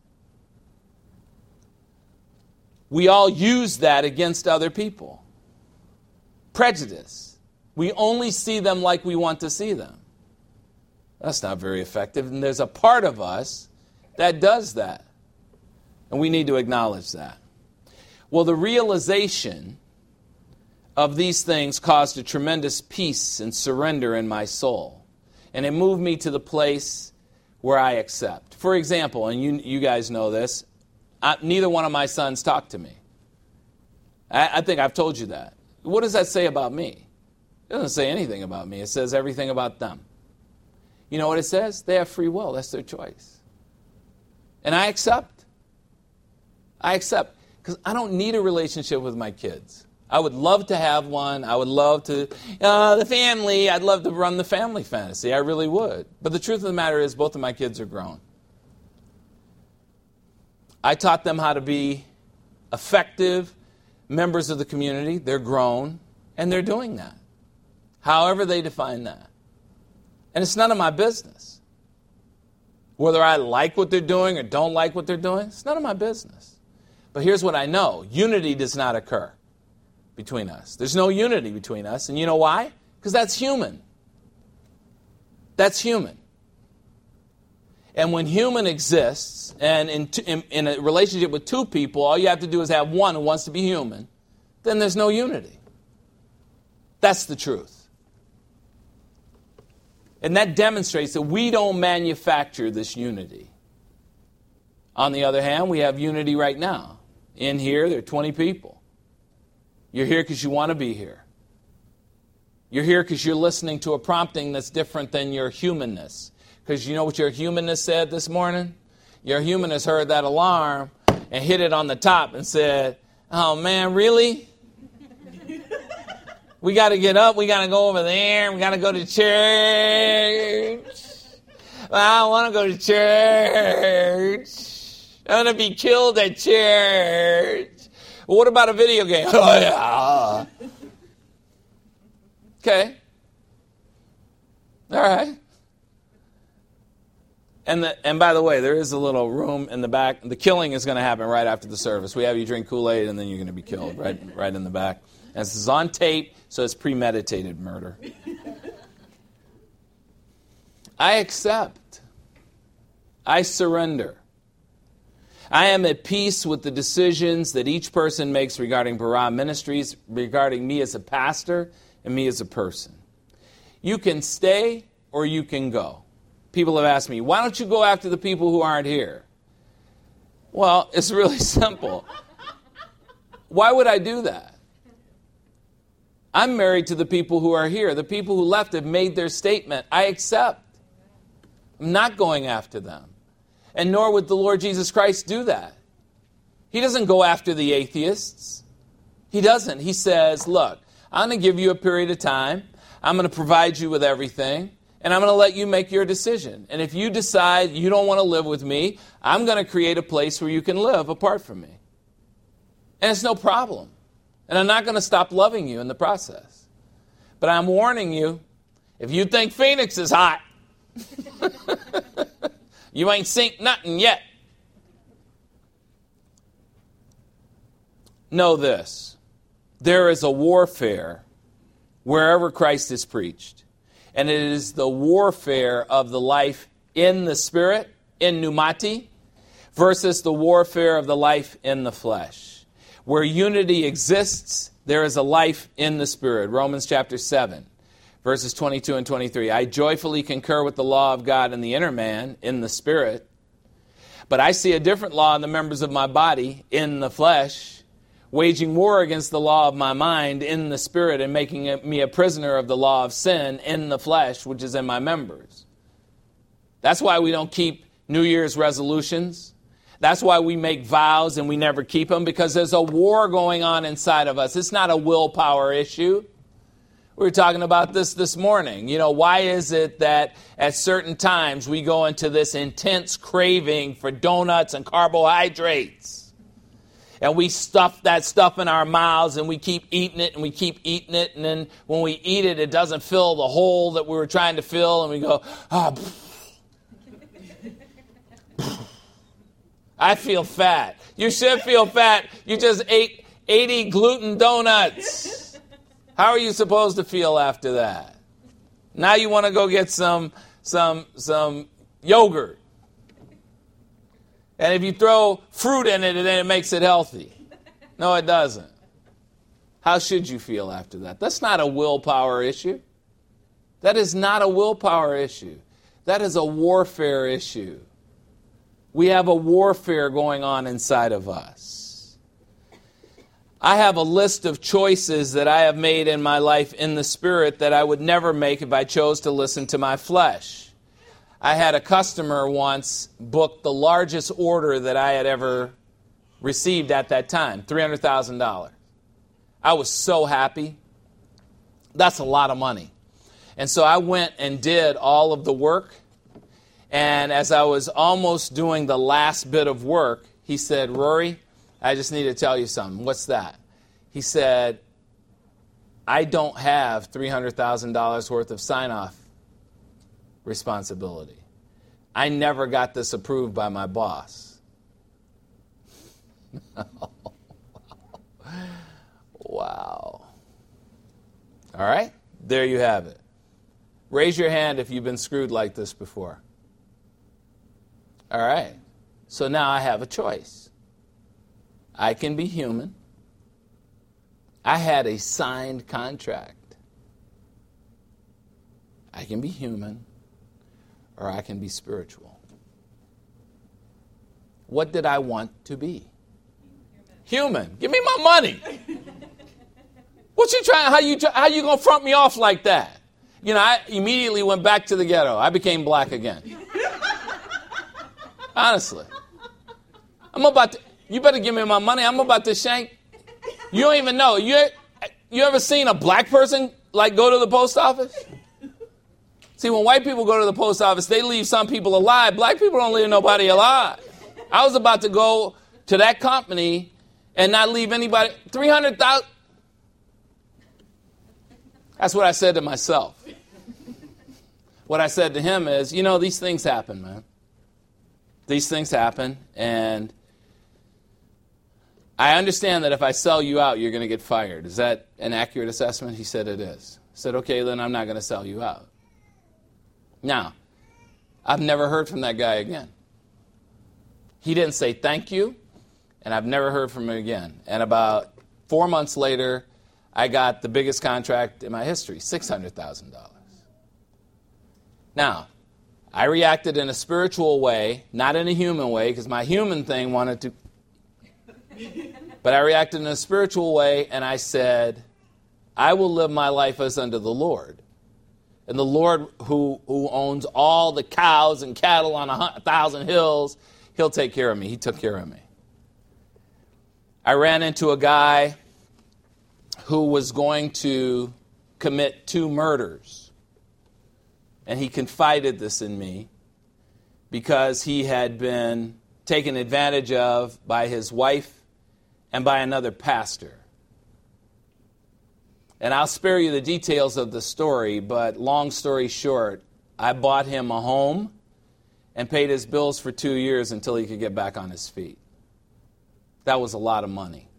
We all use that against other people. Prejudice. We only see them like we want to see them. That's not very effective. And there's a part of us that does that. And we need to acknowledge that. Well, the realization of these things caused a tremendous peace and surrender in my soul. And it moved me to the place where I accept. For example, and you, you guys know this, I, neither one of my sons talk to me. I, I think I've told you that. What does that say about me? It doesn't say anything about me. It says everything about them. You know what it says? They have free will. That's their choice. And I accept. I accept. Because I don't need a relationship with my kids. I would love to have one. I would love to, uh, the family, I'd love to run the family fantasy. I really would. But the truth of the matter is both of my kids are grown. I taught them how to be effective members of the community. They're grown, and they're doing that. However they define that. And it's none of my business. Whether I like what they're doing or don't like what they're doing, it's none of my business. But here's what I know. Unity does not occur between us. There's no unity between us. And you know why? Because that's human. That's human. And when human exists, and in, t- in, in a relationship with two people, all you have to do is have one who wants to be human, then there's no unity. That's the truth. And that demonstrates that we don't manufacture this unity. On the other hand, we have unity right now. In here, there are twenty people. You're here because you want to be here. You're here because you're listening to a prompting that's different than your humanness. Because you know what your humanness said this morning? Your humanness heard that alarm and hit it on the top and said, oh man, really? We got to get up. We got to go over there. We got to go to church. Well, I want to go to church. I'm going to be killed at church. Well, what about a video game? Oh, yeah. Okay. All right. And the, and by the way, there is a little room in the back. The killing is going to happen right after the service. We have you drink Kool-Aid, and then you're going to be killed right, right in the back. And this is on tape, so it's premeditated murder. I accept. I surrender. I am at peace with the decisions that each person makes regarding Barah Ministries, regarding me as a pastor and me as a person. You can stay or you can go. people have asked me, why don't you go after the people who aren't here? Well, it's really simple. Why would I do that? I'm married to the people who are here. The people who left have made their statement. I accept. I'm not going after them. And nor would the Lord Jesus Christ do that. He doesn't go after the atheists. He doesn't. He says, look, I'm going to give you a period of time. I'm going to provide you with everything. And I'm going to let you make your decision. And if you decide you don't want to live with me, I'm going to create a place where you can live apart from me. And it's no problem. And I'm not going to stop loving you in the process. But I'm warning you, if you think Phoenix is hot, you ain't seen nothing yet. Know this. There is a warfare wherever Christ is preached. And it is the warfare of the life in the spirit, in pneumati, versus the warfare of the life in the flesh. Where unity exists, there is a life in the spirit. Romans chapter seven, verses twenty-two and twenty-three. I joyfully concur with the law of God in the inner man, in the spirit. But I see a different law in the members of my body, in the flesh, waging war against the law of my mind in the spirit and making me a prisoner of the law of sin in the flesh, which is in my members. That's why we don't keep New Year's resolutions. That's why we make vows and we never keep them, because there's a war going on inside of us. It's not a willpower issue. We were talking about this this morning. You know, why is it that at certain times we go into this intense craving for donuts and carbohydrates? And we stuff that stuff in our mouths and we keep eating it and we keep eating it. And then when we eat it, it doesn't fill the hole that we were trying to fill. And we go, ah, oh, I feel fat. You should feel fat. You just ate eighty gluten donuts. How are you supposed to feel after that? Now you want to go get some, some, some yogurt. And if you throw fruit in it, then it makes it healthy. No, it doesn't. How should you feel after that? That's not a willpower issue. That is not a willpower issue. That is a warfare issue. We have a warfare going on inside of us. I have a list of choices that I have made in my life in the spirit that I would never make if I chose to listen to my flesh. I had a customer once book the largest order that I had ever received at that time, three hundred thousand dollars. I was so happy. That's a lot of money. And so I went and did all of the work. And as I was almost doing the last bit of work, he said, Rory, I just need to tell you something. What's that? He said, I don't have three hundred thousand dollars worth of sign-off responsibility. I never got this approved by my boss. Wow. All right, there you have it. Raise your hand if you've been screwed like this before. All right, so now I have a choice. I can be human. I had a signed contract. I can be human. Or I can be spiritual. What did I want to be? Human. Human. Give me my money. What you trying? How you how you gonna front me off like that? You know, I immediately went back to the ghetto. I became black again. Honestly, I'm about to. You better give me my money. I'm about to shank. You don't even know. You you ever seen a black person like go to the post office? See, when white people go to the post office, they leave some people alive. Black people don't leave nobody alive. I was about to go to that company and not leave anybody. three hundred thousand dollars. That's what I said to myself. What I said to him is, you know, these things happen, man. These things happen, and I understand that if I sell you out, you're going to get fired. Is that an accurate assessment? He said it is. I said, okay, then I'm not going to sell you out. Now, I've never heard from that guy again. He didn't say thank you, and I've never heard from him again. And about four months later, I got the biggest contract in my history, six hundred thousand dollars. Now, I reacted in a spiritual way, not in a human way, because my human thing wanted to. But I reacted in a spiritual way, and I said, I will live my life as unto the Lord. And the Lord who, who owns all the cows and cattle on a, a thousand hills, he'll take care of me. He took care of me. I ran into a guy who was going to commit two murders. And he confided this in me because he had been taken advantage of by his wife and by another pastor. And I'll spare you the details of the story, but long story short, I bought him a home and paid his bills for two years until he could get back on his feet. That was a lot of money.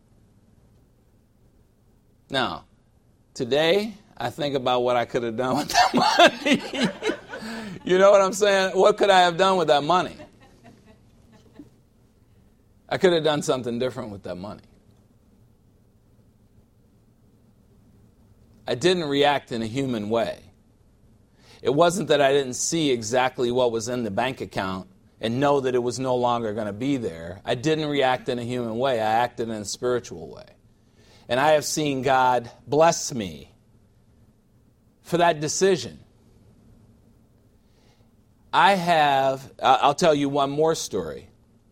Now, today, I think about what I could have done with that money. You know what I'm saying? What could I have done with that money? I could have done something different with that money. I didn't react in a human way. It wasn't that I didn't see exactly what was in the bank account and know that it was no longer going to be there. I didn't react in a human way. I acted in a spiritual way. And I have seen God bless me for that decision. I have, I'll tell you one more story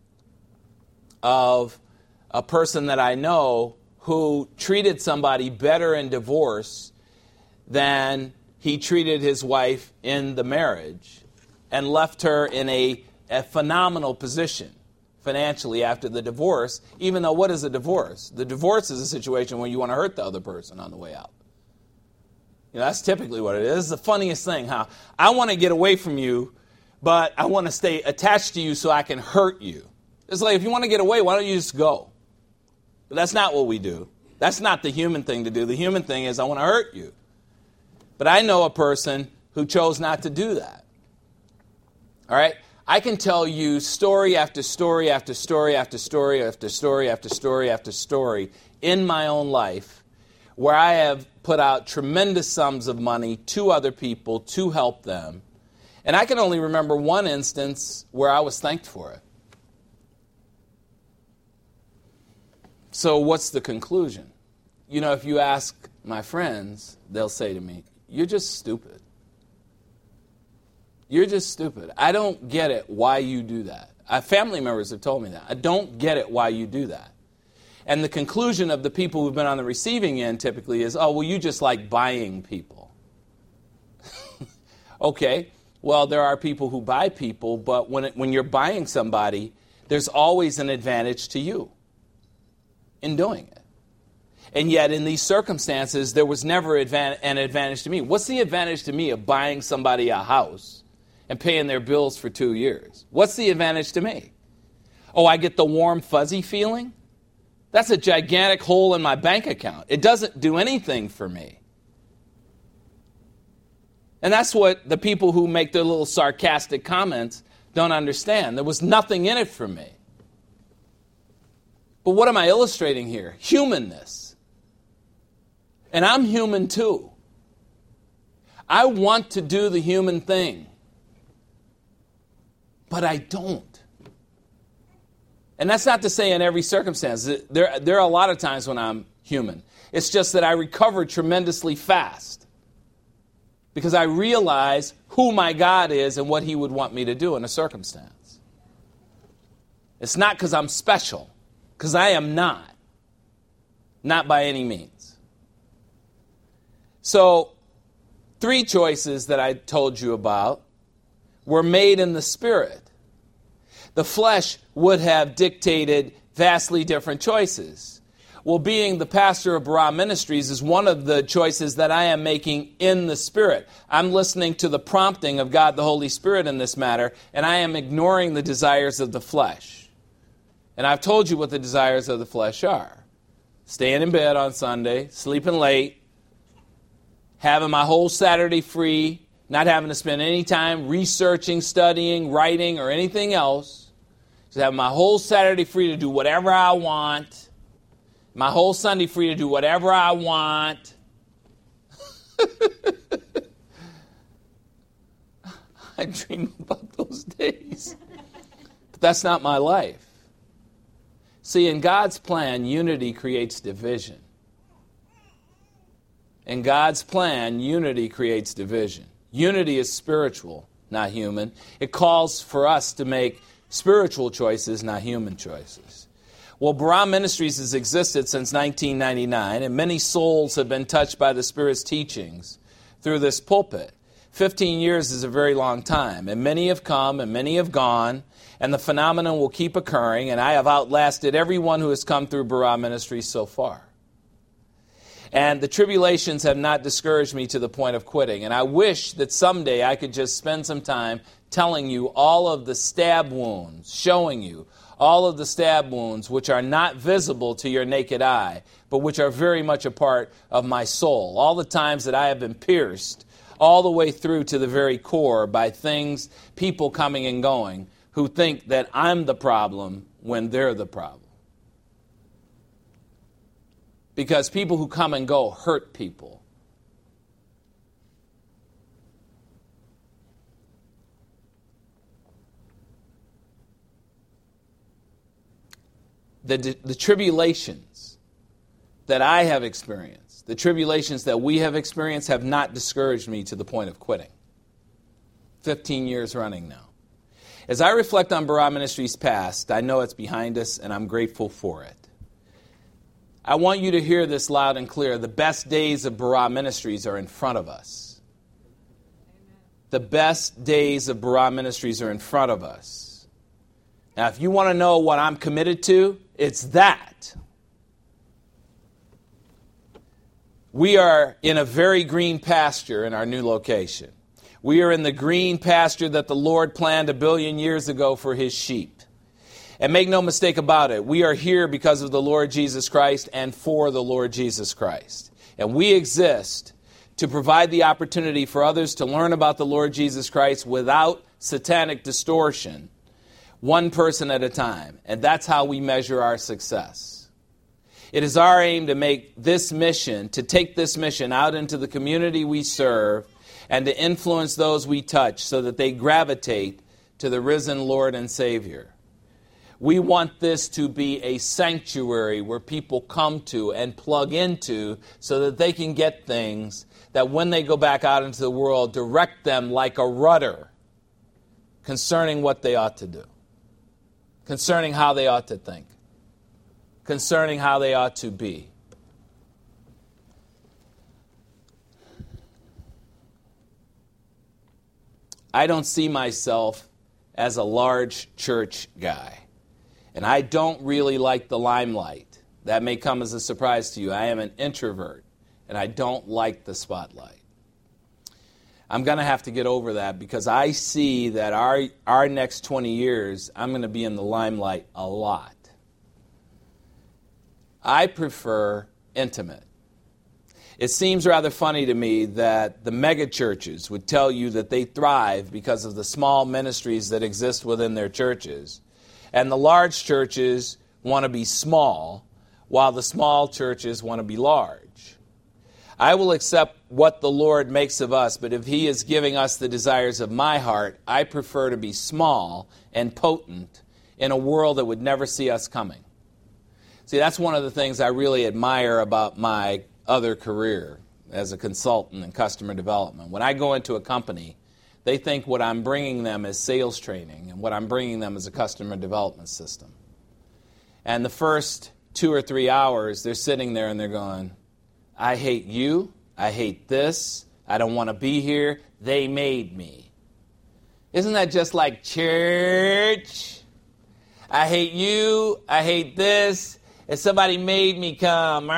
of a person that I know who treated somebody better in divorce than he treated his wife in the marriage and left her in a, a phenomenal position financially after the divorce, even though what is a divorce? The divorce is a situation where you want to hurt the other person on the way out. You know, that's typically what it is. It's the funniest thing, how I want to get away from you, but I want to stay attached to you so I can hurt you. It's like, if you want to get away, why don't you just go? But that's not what we do. That's not the human thing to do. The human thing is, I want to hurt you. But I know a person who chose not to do that. All right? I can tell you story after story after story after story after story after story after story in my own life where I have put out tremendous sums of money to other people to help them. And I can only remember one instance where I was thanked for it. So what's the conclusion? You know, if you ask my friends, they'll say to me, you're just stupid. You're just stupid. I don't get it why you do that. I, family members have told me that. I don't get it why you do that. And the conclusion of the people who've been on the receiving end typically is, oh, well, you just like buying people. Okay, well, there are people who buy people, but when it, when you're buying somebody, there's always an advantage to you in doing it. And yet, in these circumstances, there was never advan- an advantage to me. What's the advantage to me of buying somebody a house and paying their bills for two years? What's the advantage to me? Oh, I get the warm, fuzzy feeling? That's a gigantic hole in my bank account. It doesn't do anything for me. And that's what the people who make their little sarcastic comments don't understand. There was nothing in it for me. But what am I illustrating here? Humanness. And I'm human too. I want to do the human thing. But I don't. And that's not to say in every circumstance. There, there are a lot of times when I'm human. It's just that I recover tremendously fast. Because I realize who my God is and what He would want me to do in a circumstance. It's not because I'm special. Because I am not. Not by any means. So, three choices that I told you about were made in the Spirit. The flesh would have dictated vastly different choices. Well, being the pastor of Barah Ministries is one of the choices that I am making in the Spirit. I'm listening to the prompting of God the Holy Spirit in this matter, and I am ignoring the desires of the flesh. And I've told you what the desires of the flesh are. Staying in bed on Sunday, sleeping late, having my whole Saturday free, not having to spend any time researching, studying, writing, or anything else. Just having my whole Saturday free to do whatever I want. My whole Sunday free to do whatever I want. I dream about those days. But that's not my life. See, in God's plan, unity creates division. In God's plan, unity creates division. Unity is spiritual, not human. It calls for us to make spiritual choices, not human choices. Well, Barah Ministries has existed since nineteen ninety-nine, and many souls have been touched by the Spirit's teachings through this pulpit. Fifteen years is a very long time, and many have come and many have gone, and the phenomenon will keep occurring, and I have outlasted everyone who has come through Barah Ministries so far. And the tribulations have not discouraged me to the point of quitting, and I wish that someday I could just spend some time telling you all of the stab wounds, showing you all of the stab wounds which are not visible to your naked eye, but which are very much a part of my soul. All the times that I have been pierced all the way through to the very core by things, people coming and going, who think that I'm the problem when they're the problem. Because people who come and go hurt people. The, the tribulations that I have experienced, the tribulations that we have experienced have not discouraged me to the point of quitting. Fifteen years running now. As I reflect on Barah Ministries' past, I know it's behind us and I'm grateful for it. I want you to hear this loud and clear. The best days of Barah Ministries are in front of us. The best days of Barah Ministries are in front of us. Now, if you want to know what I'm committed to, it's that. We are in a very green pasture in our new location. We are in the green pasture that the Lord planned a billion years ago for His sheep. And make no mistake about it, we are here because of the Lord Jesus Christ and for the Lord Jesus Christ. And we exist to provide the opportunity for others to learn about the Lord Jesus Christ without satanic distortion, one person at a time. And that's how we measure our success. It is our aim to make this mission, to take this mission out into the community we serve and to influence those we touch so that they gravitate to the risen Lord and Savior. We want this to be a sanctuary where people come to and plug into so that they can get things that when they go back out into the world, direct them like a rudder concerning what they ought to do, concerning how they ought to think, concerning how they ought to be. I don't see myself as a large church guy. And I don't really like the limelight. That may come as a surprise to you. I am an introvert, and I don't like the spotlight. I'm going to have to get over that because I see that our, our next twenty years, I'm going to be in the limelight a lot. I prefer intimate. It seems rather funny to me that the mega churches would tell you that they thrive because of the small ministries that exist within their churches. And the large churches want to be small, while the small churches want to be large. I will accept what the Lord makes of us, but if He is giving us the desires of my heart, I prefer to be small and potent in a world that would never see us coming. See, that's one of the things I really admire about my other career as a consultant in customer development. When I go into a company, they think what I'm bringing them is sales training, and what I'm bringing them is a customer development system. And the first two or three hours, they're sitting there and they're going, I hate you, I hate this, I don't want to be here, they made me. Isn't that just like church? I hate you, I hate this, and somebody made me come.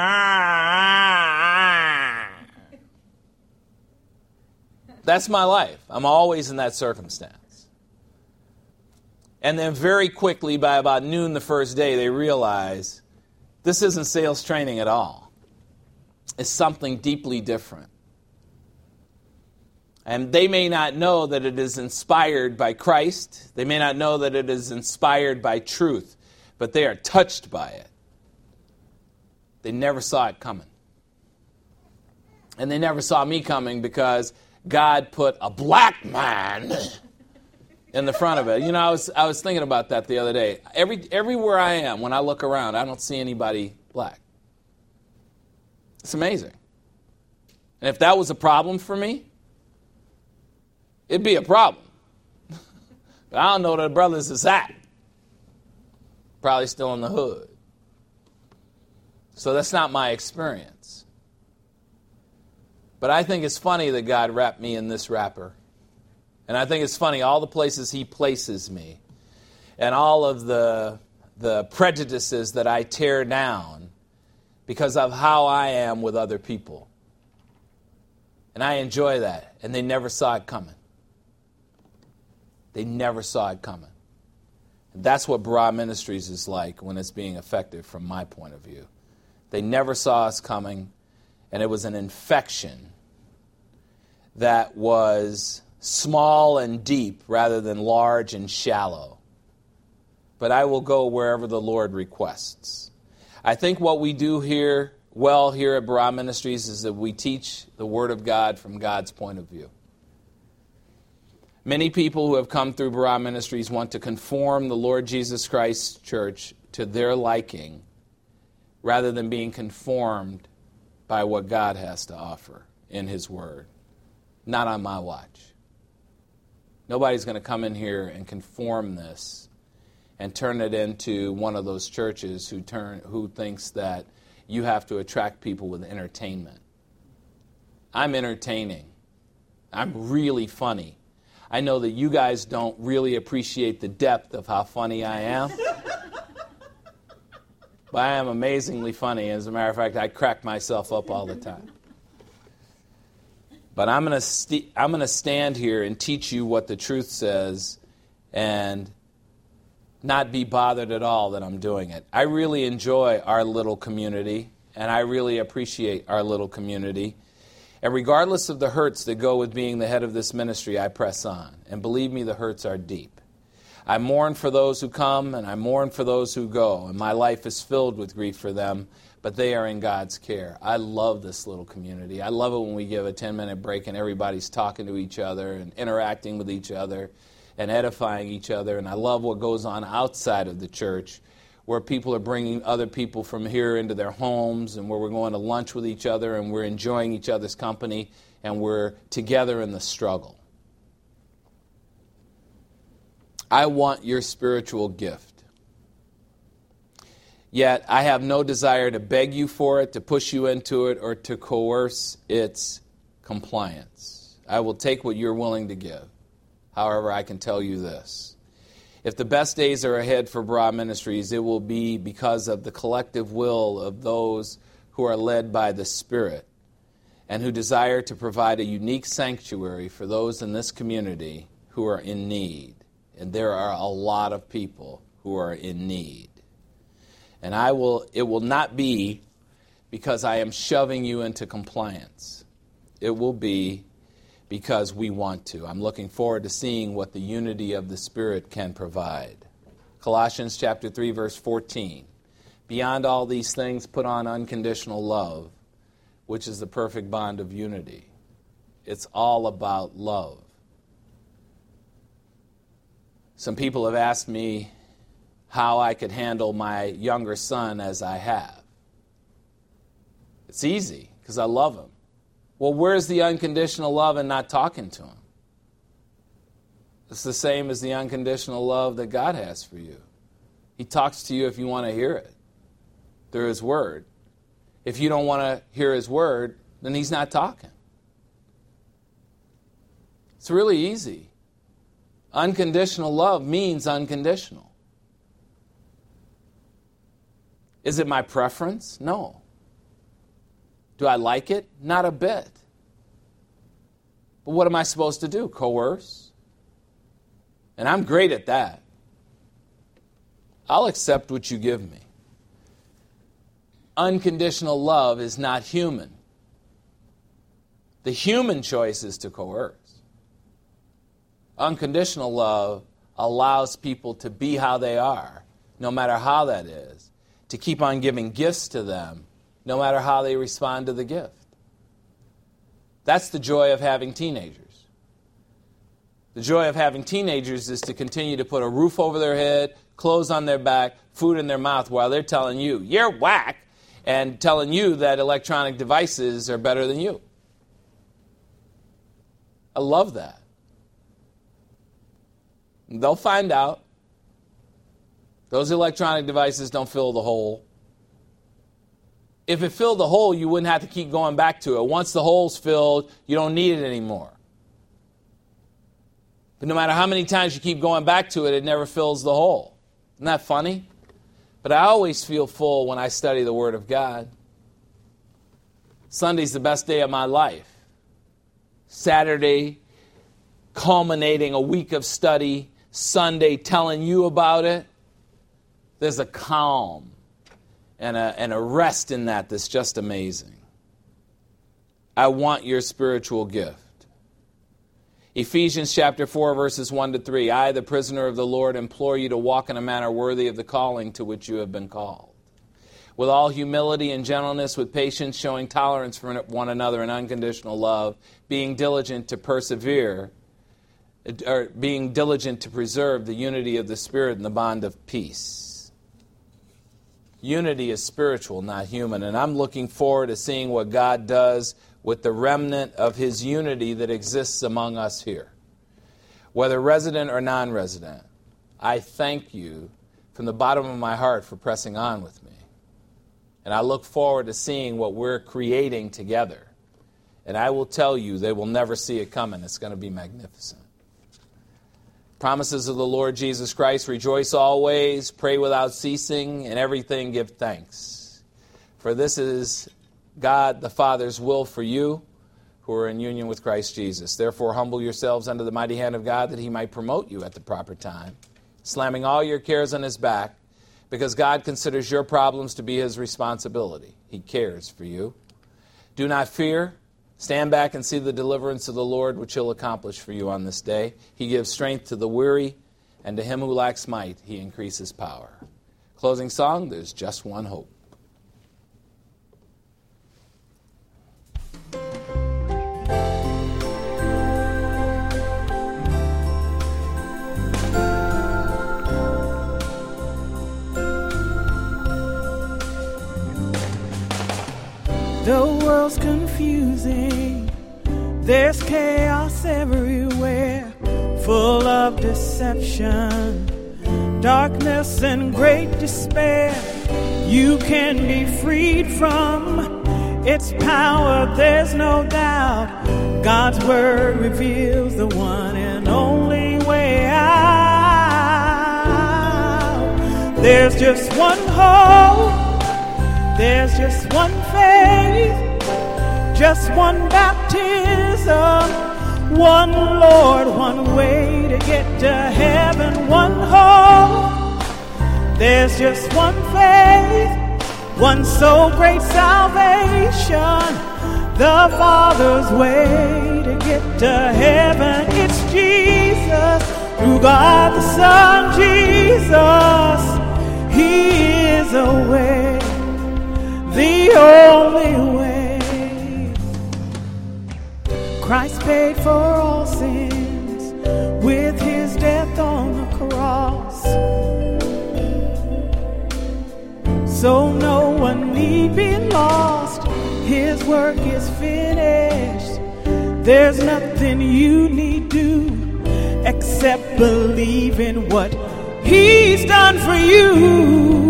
That's my life. I'm always in that circumstance. And then very quickly, by about noon the first day, they realize this isn't sales training at all. It's something deeply different. And they may not know that it is inspired by Christ. They may not know that it is inspired by truth, but they are touched by it. They never saw it coming. And they never saw me coming because God put a black man in the front of it. You know, I was I was thinking about that the other day. Every everywhere I am, when I look around, I don't see anybody black. It's amazing. And if that was a problem for me, it'd be a problem. But I don't know where the brothers is at. Probably still in the hood. So that's not my experience. But I think it's funny that God wrapped me in this wrapper. And I think it's funny, all the places he places me and all of the, the prejudices that I tear down because of how I am with other people. And I enjoy that. And they never saw it coming. They never saw it coming. And that's what Barah Ministries is like when it's being effective from my point of view. They never saw us coming, and it was an infection that was small and deep rather than large and shallow. But I will go wherever the Lord requests. I think what we do here, well here at Barah Ministries, is that we teach the Word of God from God's point of view. Many people who have come through Barah Ministries want to conform the Lord Jesus Christ Church to their liking rather than being conformed by what God has to offer in His Word. Not on my watch. Nobody's going to come in here and conform this and turn it into one of those churches who turn who thinks that you have to attract people with entertainment. I'm entertaining. I'm really funny. I know that you guys don't really appreciate the depth of how funny I am. But I am amazingly funny. As a matter of fact, I crack myself up all the time. But I'm going to st- I'm going to stand here and teach you what the truth says and not be bothered at all that I'm doing it. I really enjoy our little community, and I really appreciate our little community. And regardless of the hurts that go with being the head of this ministry, I press on. And believe me, the hurts are deep. I mourn for those who come, and I mourn for those who go. And my life is filled with grief for them, but they are in God's care. I love this little community. I love it when we give a ten-minute break and everybody's talking to each other and interacting with each other and edifying each other. And I love what goes on outside of the church, where people are bringing other people from here into their homes and where we're going to lunch with each other and we're enjoying each other's company and we're together in the struggle. I want your spiritual gift. Yet I have no desire to beg you for it, to push you into it, or to coerce its compliance. I will take what you're willing to give. However, I can tell you this. If the best days are ahead for Barah Ministries, it will be because of the collective will of those who are led by the Spirit and who desire to provide a unique sanctuary for those in this community who are in need. And there are a lot of people who are in need. And I will. It will not be because I am shoving you into compliance. It will be because we want to. I'm looking forward to seeing what the unity of the Spirit can provide. Colossians chapter three, verse fourteen. Beyond all these things, put on unconditional love, which is the perfect bond of unity. It's all about love. Some people have asked me how I could handle my younger son as I have. It's easy, because I love him. Well, where's the unconditional love in not talking to him? It's the same as the unconditional love that God has for you. He talks to you if you want to hear it through His Word. If you don't want to hear His Word, then He's not talking. It's really easy. Unconditional love means unconditional. Is it my preference? No. Do I like it? Not a bit. But what am I supposed to do? Coerce? And I'm great at that. I'll accept what you give me. Unconditional love is not human. The human choice is to coerce. Unconditional love allows people to be how they are, no matter how that is, to keep on giving gifts to them, no matter how they respond to the gift. That's the joy of having teenagers. The joy of having teenagers is to continue to put a roof over their head, clothes on their back, food in their mouth while they're telling you, you're whack, and telling you that electronic devices are better than you. I love that. They'll find out. Those electronic devices don't fill the hole. If it filled the hole, you wouldn't have to keep going back to it. Once the hole's filled, you don't need it anymore. But no matter how many times you keep going back to it, it never fills the hole. Isn't that funny? But I always feel full when I study the Word of God. Sunday's the best day of my life. Saturday, culminating a week of study. Sunday, telling you about it. There's a calm and a, and a rest in that that's just amazing. I want your spiritual gift. Ephesians chapter four, verses one to three. I, the prisoner of the Lord, implore you to walk in a manner worthy of the calling to which you have been called, with all humility and gentleness, with patience, showing tolerance for one another in unconditional love, being diligent to persevere, or being diligent to preserve the unity of the Spirit in the bond of peace. Unity is spiritual, not human, and I'm looking forward to seeing what God does with the remnant of His unity that exists among us here, whether resident or non-resident. I thank you from the bottom of my heart for pressing on with me. And I look forward to seeing what we're creating together. And I will tell you, they will never see it coming. It's going to be magnificent. Promises of the Lord Jesus Christ: rejoice always, pray without ceasing, in everything give thanks. For this is God the Father's will for you who are in union with Christ Jesus. Therefore, humble yourselves under the mighty hand of God, that He might promote you at the proper time, slamming all your cares on His back, because God considers your problems to be His responsibility. He cares for you. Do not fear. Stand back and see the deliverance of the Lord, which He'll accomplish for you on this day. He gives strength to the weary, and to him who lacks might, He increases power. Closing song, There's Just One Hope. The world's confusing, there's chaos everywhere, full of deception, darkness and great despair. You can be freed from its power, there's no doubt. God's word reveals the one and only way out. There's just one hope. There's just one faith, just one baptism, one Lord, one way to get to heaven, one hope. There's just one faith, one so great salvation, the Father's way to get to heaven. It's Jesus, through God the Son, Jesus. He is a way, the only way. Christ paid for all sins with His death on the cross, so no one need be lost. His work is finished. There's nothing you need do except believe in what He's done for you.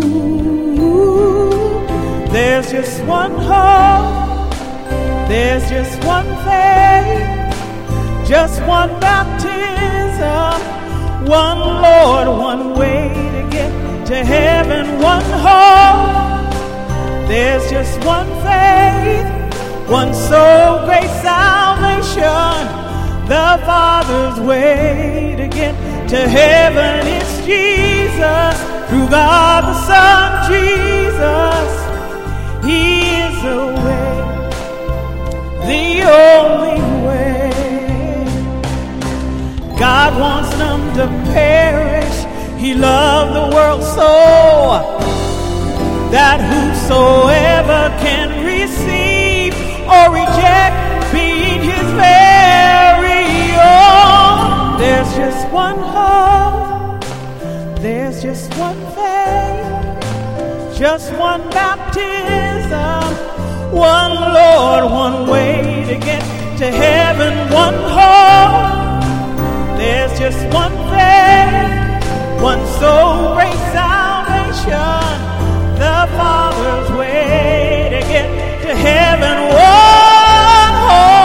There's just one hope, there's just one faith, just one baptism, one Lord, one way to get to heaven, one hope. There's just one faith, one so great salvation, the Father's way to get to heaven. It's Jesus, through God the Son, Jesus. He is the way, the only way. God wants none to perish. He loved the world so that whosoever can receive or reject being His very own. There's There's just one hope, there's just one faith, just one baptism, one Lord, one way to get to heaven, one hope, there's just one faith, one soul, great salvation, the Father's way to get to heaven, one hope.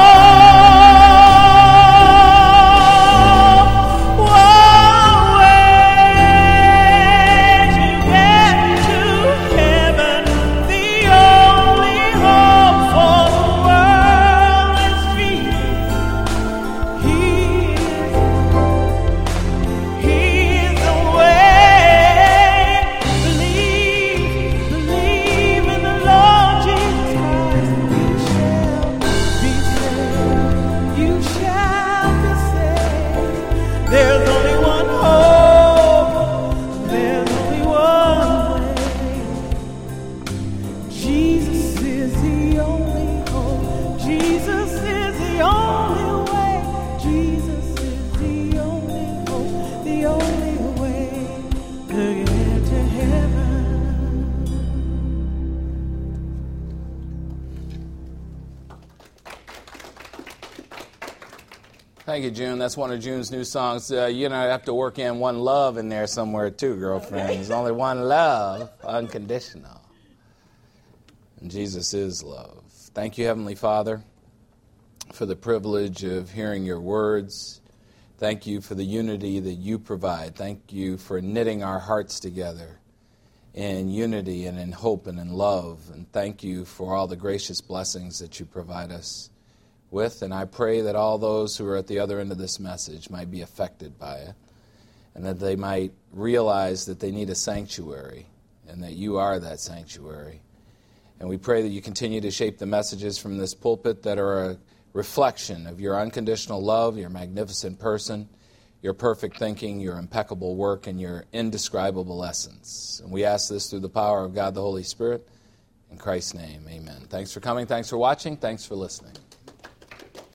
Thank you, June. That's one of June's new songs. Uh, you know, I have to work in one love in there somewhere, too, girlfriend. There's only one love, unconditional. And Jesus is love. Thank you, Heavenly Father, for the privilege of hearing your words. Thank you for the unity that you provide. Thank you for knitting our hearts together in unity and in hope and in love. And thank you for all the gracious blessings that you provide us with, and I pray that all those who are at the other end of this message might be affected by it, and that they might realize that they need a sanctuary, and that you are that sanctuary. And we pray that you continue to shape the messages from this pulpit that are a reflection of your unconditional love, your magnificent person, your perfect thinking, your impeccable work, and your indescribable essence. And we ask this through the power of God the Holy Spirit. In Christ's name, amen. Thanks for coming. Thanks for watching. Thanks for listening.